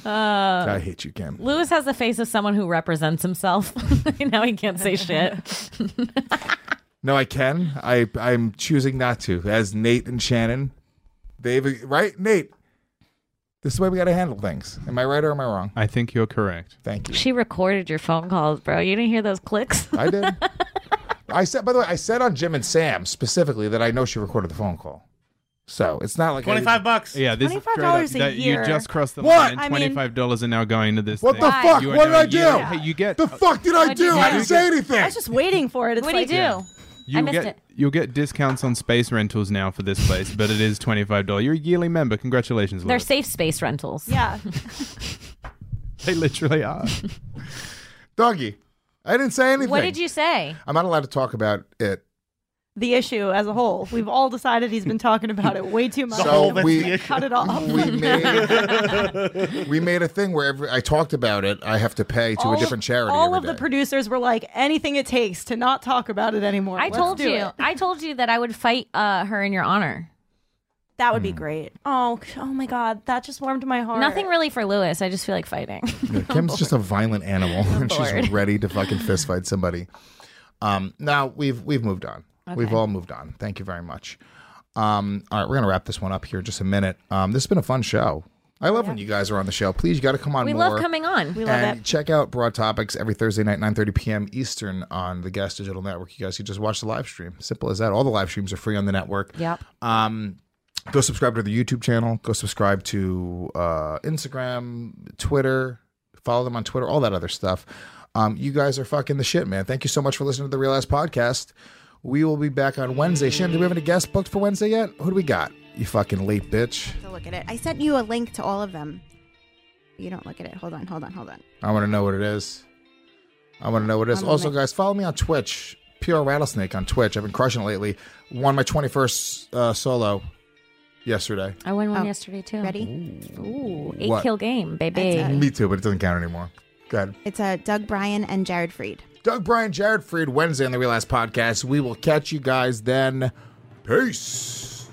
Uh, I hate you, Kim. Lewis has the face of someone who represents himself. Now he can't say shit. No, I can. I I'm choosing not to. As Nate and Shannon, they've right, Nate. This is the way we got to handle things. Am I right or am I wrong? I think you're correct. Thank you. She recorded your phone calls, bro. You didn't hear those clicks? I did. I said, by the way, I said on Jim and Sam specifically that I know she recorded the phone call. So it's not like twenty-five I, bucks. Yeah, this twenty-five dollars a that year. You just crossed the What? line. I mean- Twenty-five dollars are now going to this. What thing. the fuck? You are What did I doing- do? you- Hey, you get The fuck did I What'd you do? do? I didn't say I anything. was just waiting for it. It's What do you like, do? You I missed get, it. You'll get discounts on space rentals now for this place, but it is twenty-five dollars. You're a yearly member. Congratulations, They're Lewis. safe space rentals. Yeah. They literally are. Doggy, I didn't say anything. What did you say? I'm not allowed to talk about it. The issue as a whole. We've all decided he's been talking about it way too much. So and we- we cut it off. We made we made a thing where every, I talked about it. I have to pay to all a different of, charity. All every of the day. producers were like, anything it takes to not talk about it anymore. I Let's told do you. it. I told you that I would fight uh, her in your honor. That would be Hmm. great. Oh, oh my God. That just warmed my heart. Nothing really for Lewis. I just feel like fighting. Yeah, Kim's just a violent animal, and she's bored. ready to fucking fist fight somebody. Um, now we've we've moved on. We've Okay. all moved on. Thank you very much. Um, all right, we're gonna wrap this one up here in just a minute. Um, this has been a fun show. I love when you guys are on the show. Please, you got to come on We more. love coming on. We love and it. check out Broad Topics every Thursday night, nine thirty p.m. Eastern on the Gas Digital Network. You guys can just watch the live stream. Simple as that. All the live streams are free on the network. Yep. Um, go subscribe to the YouTube channel. Go subscribe to uh, Instagram, Twitter. Follow them on Twitter. All that other stuff. Um, you guys are fucking the shit, man. Thank you so much for listening to the Real Ass Podcast. We will be back on Wednesday. Shannon, do we have any guests booked for Wednesday yet? Who do we got? You fucking late bitch. To look at it. I sent you a link to all of them. You don't look at it. Hold on, hold on, hold on. I want to know what it is. I want to know what it is. One Also, moment. guys, follow me on Twitch. Pure Rattlesnake on Twitch. I've been crushing it lately. Won my twenty-first uh, solo yesterday. I won one Oh. yesterday too. Ready? Ooh, eight What? kill game, baby. That's it. Me too, but it doesn't count anymore. Go ahead. It's uh, Doug Bryan and Jared Freed. Doug Bryan, Jared Freed, Wednesday on the Real Ass Podcast. We will catch you guys then. Peace.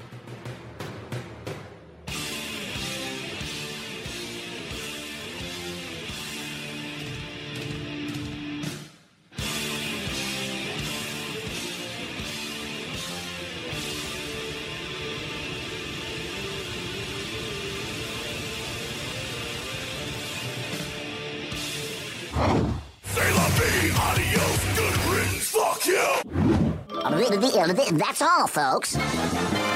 Say la vie, adios, good riddance, fuck you. That's all, folks.